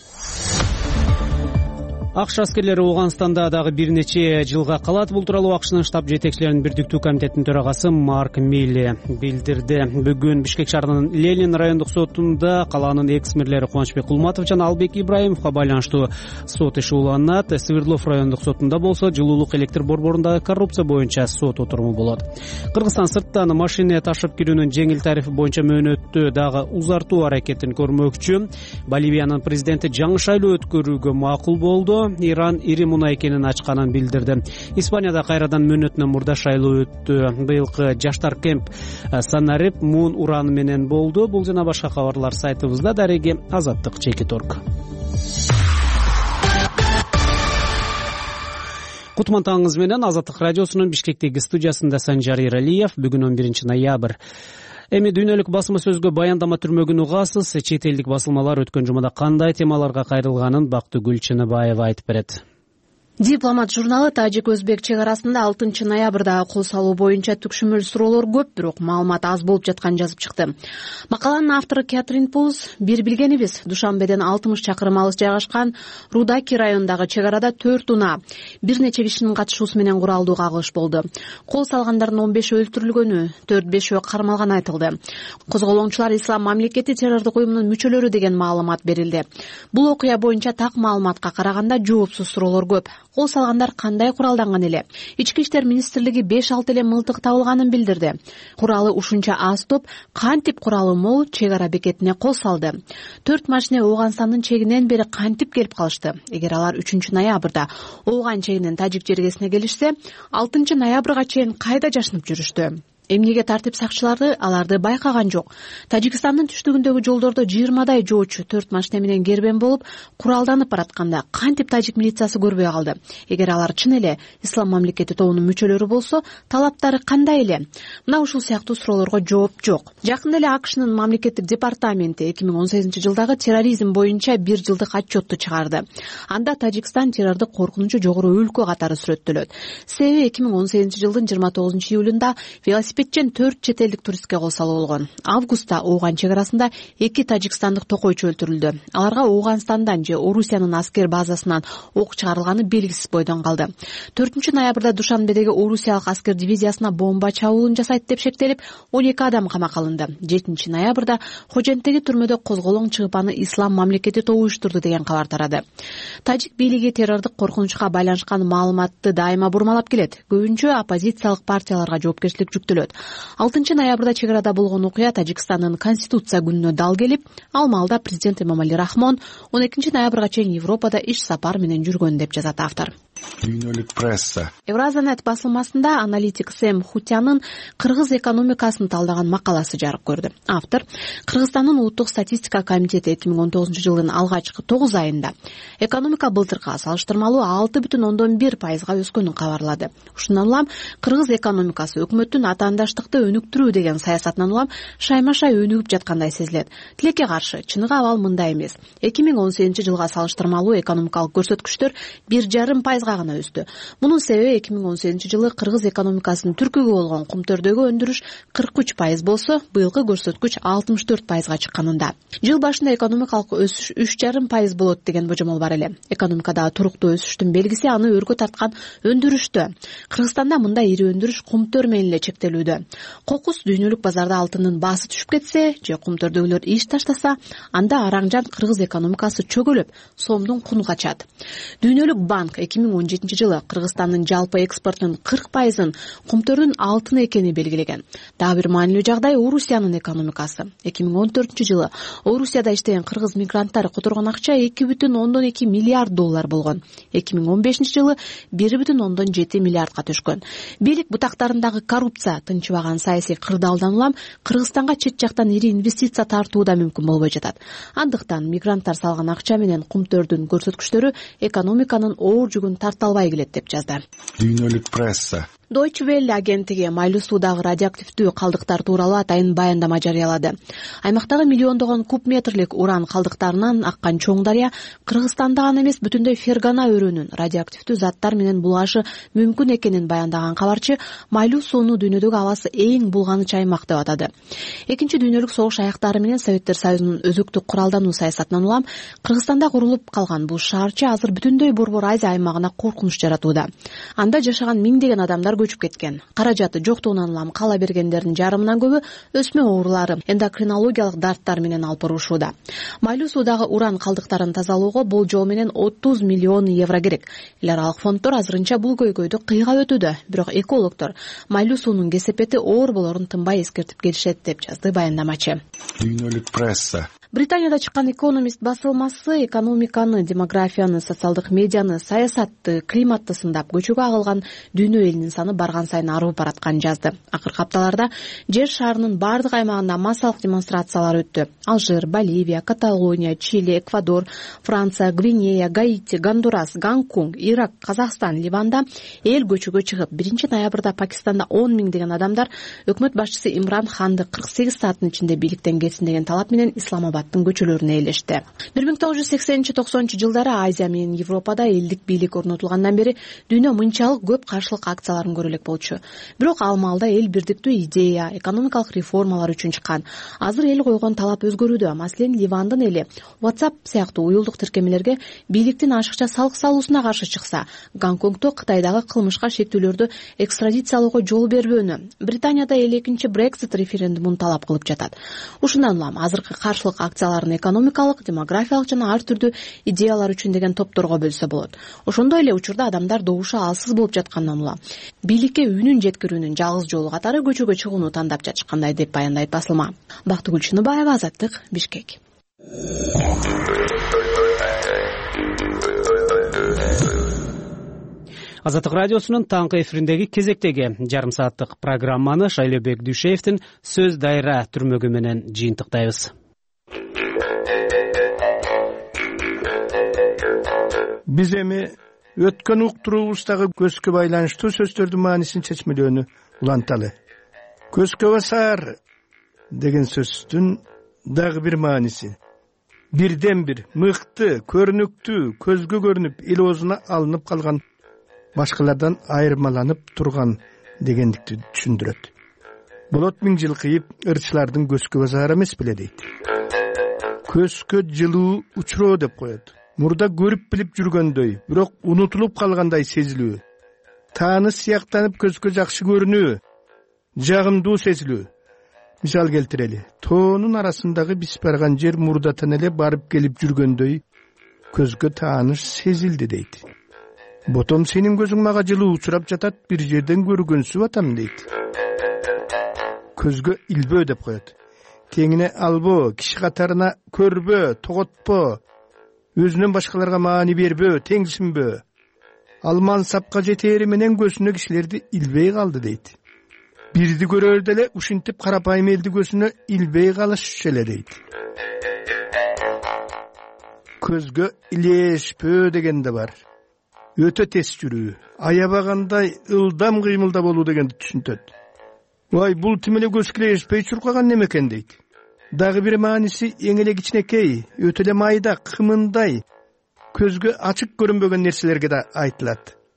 АКШ аскерлери Ооганстанда дагы бир нече жылга калат. Бул тууралуу АКШнын штаб жетекчилеринин бирдиктүү комитетинин төрагасы Марк Милли билдирди. Бүгүн Бишкек шаарынын Ленин райондук сотунда калаанын экс-мэрлери Кубанычбек Кулматов жана Албек Ибраимовго байланыштуу сот иши уланат. Свердлов райондук сотунда болсо жылуулук электр борборундагы коррупция боюнча сот отуруму болот. Кыргызстан сырттан машина ташып кирүүнүн жеңил тарифи боюнча мөөнөттү дагы узартуу аракетин көрмөкчү. Боливиянын президенти жаңы шайлоо өткөрүүгө макул болду. Иран ири мунай кенин ачканын билдирди. Испанияда кайрадан мөөнөтүнөн мурда шайлоо өттү. Быйылкы жаштар кемп Санарип мун ураны менен болду. Бул жана башка кабарлар сайтыбызда. Дареги Азаттык Чекиторг. Кутман таңыңыз менен Азаттык радиосунун Бишкектеги студиясында Санжар Эралиев. Бүгүн он биринчи ноябрь. Эми дүйнөлүк басма сөзгө баяндама түрмөгүн угасыз. Чет элдик басылмалар өткөн жумада кандай темаларга кайрылганын Бактыгүл Чыныбаева айтып берет. Дипломат журналы Тажик-Өзбек чек арасында алтынчы ноябрда кол салуу боюнча түкшүмөл суроолор көп, бирок маалымат аз болуп жатканын жазып чыкты. Макаланын автору Кэтрин Пулс бир билгенибиз Душанбеден алтымыш чакырым алыс жайгашкан Рудаки районундагы чек арада төрт унаа бир нече кишинин катышуусу менен куралдуу кагылыш болду. Кол салгандардын он беши өлтүрүлгөнү, төрт бешөө кармалганы айтылды. Козголоңчулар Ислам мамлекети террордук уюмунун мүчөлөрү деген маалымат берилди. Бул окуя боюнча так маалыматка караганда жоопсуз суроолор көп. Кол салгандар кандай куралданган эле? Ички иштер министрлиги беш алты эле мылтык табылганын билдирди. Куралы ушунча аз топ кантип куралы мол чек ара бекетине кол салды? Төрт машина Ооганстандын чегинен бери кантип келип калышты? Эгер алар үчүнчү ноябрда Ооган чегинен Тажик жергесине келишсе, алтынчы ноябрга чейин кайда жашынып жүрүштү? Эмнеге тартип сакчылары аларды байкаган жок? Тажикстандын түштүгүндөгү жолдордо жыйырмадай жоочу төрт машина менен кербен болуп, куралданып баратканда кантип тажик милициясы көрбөй калды? Эгер алар чын эле Ислам мамлекети тобунун мүчөлөрү болсо, талаптары кандай эле? Мына ушул сыяктуу суроолорго жооп жок. Жакында эле АКШнын мамлекеттик департаменти эки миң он сегизинчи жылдагы терроризм боюнча бир жылдык отчетту чыгарды. Анда Тажикстан террордук коркунучу жогору өлкө катары сүрөттөлөт. Себеби эки миң он сегизинчи жылдын жыйырма тогузунчу июлунда велосипед төрт чет элдик туристке кол салуу болгон. Августта Ооган чек арасында эки тажикстандык токойчу өлтүрүлдү. Аларга Ооганстандан же Орусиянын аскер базасынан ок чыгарылганы белгисиз бойдон калды. төртүнчү ноябрда Душанбедеги Орусиялык аскер дивизиясына бомба чабуулун жасайт деп шектелип, он эки адам камакка алынды. жетинчи ноябрда Хоженттеги түрмөдө козголоң чыгып аны Ислам мамлекети тобу уюштурду деген кабар тарады. Тажик бийлиги террордук коркунучка байланышкан маалыматты дайыма бурмалап келет. Көбүнчө оппозициялык партияларга жоопкерчилик жүктөлөт. алтынчы ноябрда чек арада болгон окуя Тажикстандын конституция күнүнө дал келип, ал маалда президент Эмомали Рахмон он экинчи ноябрга чейин Европада иш сапар менен жүргөн деп жазат автор. Дүйнөлүк пресса. Евразанет басылмасында аналитик Сэм Хутянын кыргыз экономикасын талдаган макаласы жарык көрдү. Автор Кыргызстандын улуттук статистика комитети эки миң он тогузунчу жылдын алгачкы тогуз айында экономика былтыркыга салыштырмалуу алты бүтүн ондон бир пайызга өскөнүн кабарлады. Ушундан улам кыргыз экономикасы өкмөттүн атаандаштыкты өнүктүрүү деген саясатынан улам шайма-шай өнүгүп жаткандай сезилет. Тилекке каршы, чыныгы абал мындай эмес. эки миң он сегизинчи жылга салыштырмалуу экономикалык көрсөткүчтөр бир жарым пайызга пайызга гана өстү. Мунун себеби эки миң он сегизинчи жылы кыргыз экономикасынын түркүгү болгон кумтөрдөгү өндүрүш кырк үч пайыз болсо, быйылкы көрсөткүч алтымыш төрт пайызга чыкканында. Жыл башында экономикалык өсүш үч жарым пайыз болот деген божомол бар эле. Экономикадагы туруктуу өсүштүн белгиси аны өргө тарткан өндүрүштө. Кыргызстанда мындай ири өндүрүш кумтөр менен эле чектелүүдө. Кокус дүйнөлүк базарда алтындын баасы түшүп кетсе же кумтөрдөгүлөр иш таштаса, анда араң-жан кыргыз экономикасы чөгөлөп, сомдун куну качат. Дүйнөлүк банк эки миң он жетинчи жылы Кыргызстандын жалпы экспортунун кырк пайызын кумтөрдүн алтын экени белгилеген. Дагы бир маанилүү жагдай Орусиянын экономикасы. эки миң он төртүнчү жылы Орусияда иштеген кыргыз мигранттар которгон акча эки бүтүн ондон эки миллиард доллар болгон. эки миң он бешинчи жылы бир бүтүн ондон жети миллиардга түшкөн. Бийлик бутактарындагы коррупция, тынчыбаган саясий кырдаалдан улам Кыргызстанга чет жактан ири инвестиция тартуу да мүмкүн болбой жатат. Андыктан мигранттар салган акча менен кумтөрдүн көрсөткүчтөрү экономиканын оор жүгүн тарта албай келет деп жазды. Дүйнөлүк пресса. Deutsche Welle агенттиги майлуу суудагы радиоактивдүү калдыктар тууралуу атайын баяндама жарыялады. Аймактагы миллиондогон куб метрлик уран калдыктарынан аккан чоң дарыя Кыргызстанда гана эмес, бүтүндөй Фергана өрөөнүн радиоактивдүү заттар менен булашы мүмкүн экенин баяндаган кабарчы майлуу сууну дүйнөдөгү абасы эң булганыч аймак деп атады. Экинчи дүйнөлүк согуш аяктары менен Советтер Союзунун өзөктүк куралдануу саясатынан улам Кыргызстанда курулуп калган бул шаарчы азыр бүтүндөй Борбор Азия аймагына коркунуч жаратууда. Анда жашаган миңдеген адамдар көчүп кеткен. Каражаты жоктугунан улам кала бергендердин жарымынан көбү өсмө оорулары, эндокринологиялык дарттар менен алып баруушууда. Майлуу суудагы уран калдыктарын тазалоого болжол менен отуз миллион евро керек. Эл аралык фонддор азырынча бул көйгөйдү кыйгап өтүүдө, бирок экологдор майлуу суунун кесепети оор болорун тынбай эскертип келишет деп жазды баяндамачы. Дүйнөлүк пресса. Британияда чыккан Economist басылмасы экономиканы, демографияны, социалдык медианы, саясатты, климатты сындап көчөгө агылган дүйнө элинин саны барган сайын арып баратканын жазды. Акыркы апталарда жер шарынын бардык аймагында массалык демонстрациялар өттү. Алжир, Боливия, Каталония, Чили, Эквадор, Франция, Гвинея, Гаити, Гондурас, Гонконг, Ирак, Казакстан, Ливанда эл көчөгө чыгып, биринчи ноябрда Пакистанда он миңдеген адамдар өкмөт башчысы Имран Ханды кырк сегиз сааттын ичинде бийликтен кетсин деген талап менен Исламабад көчөлөрүнө ээлешти. бир миң тогуз жүз сексенинчи токсонунчу жылдары Азия менен Европада элдик бийлик орнотулгандан бери дүйнө мынчалык көп каршылык акцияларын көрө элек болчу. Бирок ал маалда эл бирдиктүү идея, экономикалык реформалар үчүн чыккан. Азыр эл койгон талап өзгөрүүдө. Маселен, Ливандын эли WhatsApp сыяктуу уюлдук тиркемелерге бийликтин ашыкча салык салуусуна каршы чыкса, Гонконгдо Кытайдагы кылмышка шектүүлөрдү экстрадициялоого жол бербөөнү, Британияда эл экинчи Brexit референдумун талап кылып жатат. Ушундан улам азыркы каршылык акцияларын экономикалык, демографиялык жана ар түрдүү идеялар үчүн деген топторго бөлсө болот. Ошондой эле учурда адамдар добуша алсыз болуп жаткандан улам бийликке үнүн жеткирүүнүн жалгыз жолу катары көчөгө чыгууну тандап жатышкандай деп баяндайт басылма. Бактыгүл Чыныбаева, Азаттык, Бишкек. Азаттык радиосунун таңкы эфириндеги кезектеги жарым сааттык программаны Шайлообек Дүйшеевдин сөз дайра түрмөгү менен жыйынтыктайбыз. Биз эми өткөн уктуруубуздагы көзгө байланыштуу сөздөрдүн маанисин чечмелөөнү уланталы. Көзгө басар деген сөздүн дагы бир мааниси бирден бир мыкты, көрүнүктүү, көзгө көрүнүп, эл оозуна алынып калган, башкалардан айырмаланып турган дегендикти түшүндүрөт. Болот миң жыл кыйып, ырчылардын көзгө басары эмес беле дейт. Көзгө жылуу учуроо деп коет. Мурда көрүп билип жүргөндөй, бирок унутулуп калгандай сезилүү. Тааныш сыяктанып көзгө жакшы көрүнүү, жагымдуу сезилүү. Мисал келтирели. Тоонун арасындагы биз барган жер мурдатан эле барып келип жүргөндөй көзгө тааныш сезилди дейт. Ботом сенин көзүң мага жылуу учурап жатат, бир жерден көргөнсүп атам дейт. Көзгө илбөө деп коет. Теңине албоо, киши катарына көрбөө, тоготпоо, өзүнөн башкаларга маани бербөө, теңсинбөө. Ал мансапка жетери менен көзүнө кишилерди илбей калды дейт. Бирди көрөр деле ушинтип карапайым элди көзүнө илбей калыш эле дейт. Көзгө илешпөө деген да бар. Өтө тез жүрүү, аябагандай ылдам кыймылда болуу дегенди түшүнтөт. Вай, бул тим эле көзгө илешпей чуркаган неме экен дейт. Дагы бир мааниси эң эле кичинекей, өтө эле майда, кымындай, көзгө ачык көрүнбөгөн нерселерге да айтылат.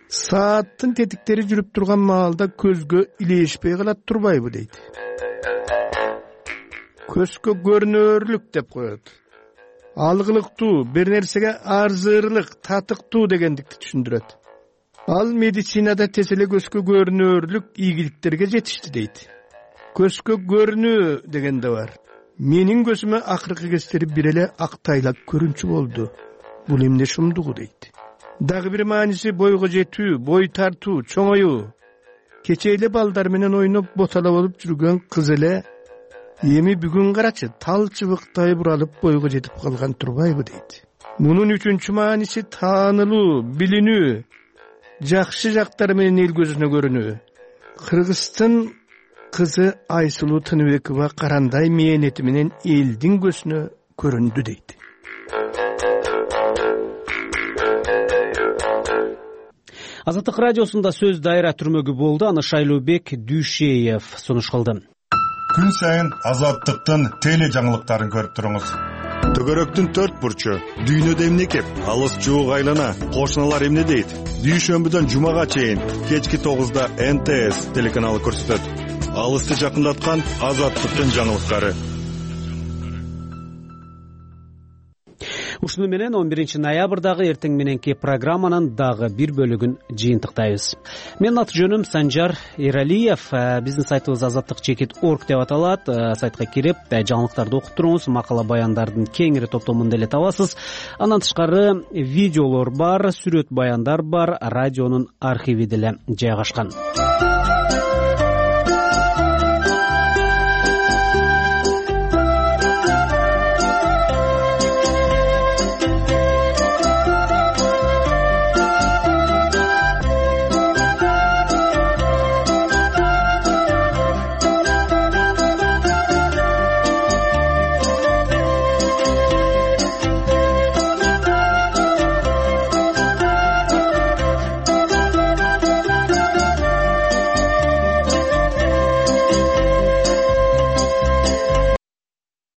Сааттын тетиктери жүрүп турган маалда көзгө илешпей калат турбайбы дейт. Көзгө көрүнөрлүк деп коет. Алгылыктуу, бир нерсеге арзырлык, татыктуу дегендикти түшүндүрөт. Ал медицинада тез эле көзгө көрүнөрлүк ийгиликтерге жетишти дейт. Көзгө көрүнүү дегенде бар. Менин көзүмө акыркы кездери бир эле актайлак көрүнчү болду. Бул эмне шумдугу дейт. Дагы бир мааниси бойго жетүү, бой тартуу, чоңоюу. Кече эле балдар менен ойноп ботала болуп жүргөн кыз эле эми бүгүн карачы тал чыбыктай буралып бойго жетип калган турбайбы дейт. Мунун үчүнчү мааниси таанылуу, билинүү, жакшы жактары менен эл көзүнө көрүнүү. Кыргыздын кызы Айсулуу Тыныбекова карандай мээнети менен элдин көзүнө көрүндү дейт. Азаттык радиосунда сөз дайра түрмөгү болду. Аны Шайлообек Дүйшеев сунуш кылды. Күн сайын Азаттыктын теле жаңылыктарын көрүп туруңуз. Төгөрөктүн төрт бурчу, дүйнөдө эмне кеп, алыс жуук айлана, кошуналар эмне дейт? Дүйшөмбүдөн жумага чейин кечки тогузда эн тэ эс телеканалы көрсөтөт. Алысты жакындаткан Азаттыктын жаңылыктары. Ушуну менен он биринчи ноябрдагы эртең мененки программанын дагы бир бөлүгүн жыйынтыктайбыз. Менин аты жөнүм Санжар Эралиев. Биздин сайтыбыз азаттык чекит орг деп аталат. Сайтка кирип, жаңылыктарды окуп туруңуз, макала баяндардын кеңири топтомун деле табасыз. Андан тышкары видеолор бар, сүрөт баяндар бар, радионун архиви деле жайгашкан.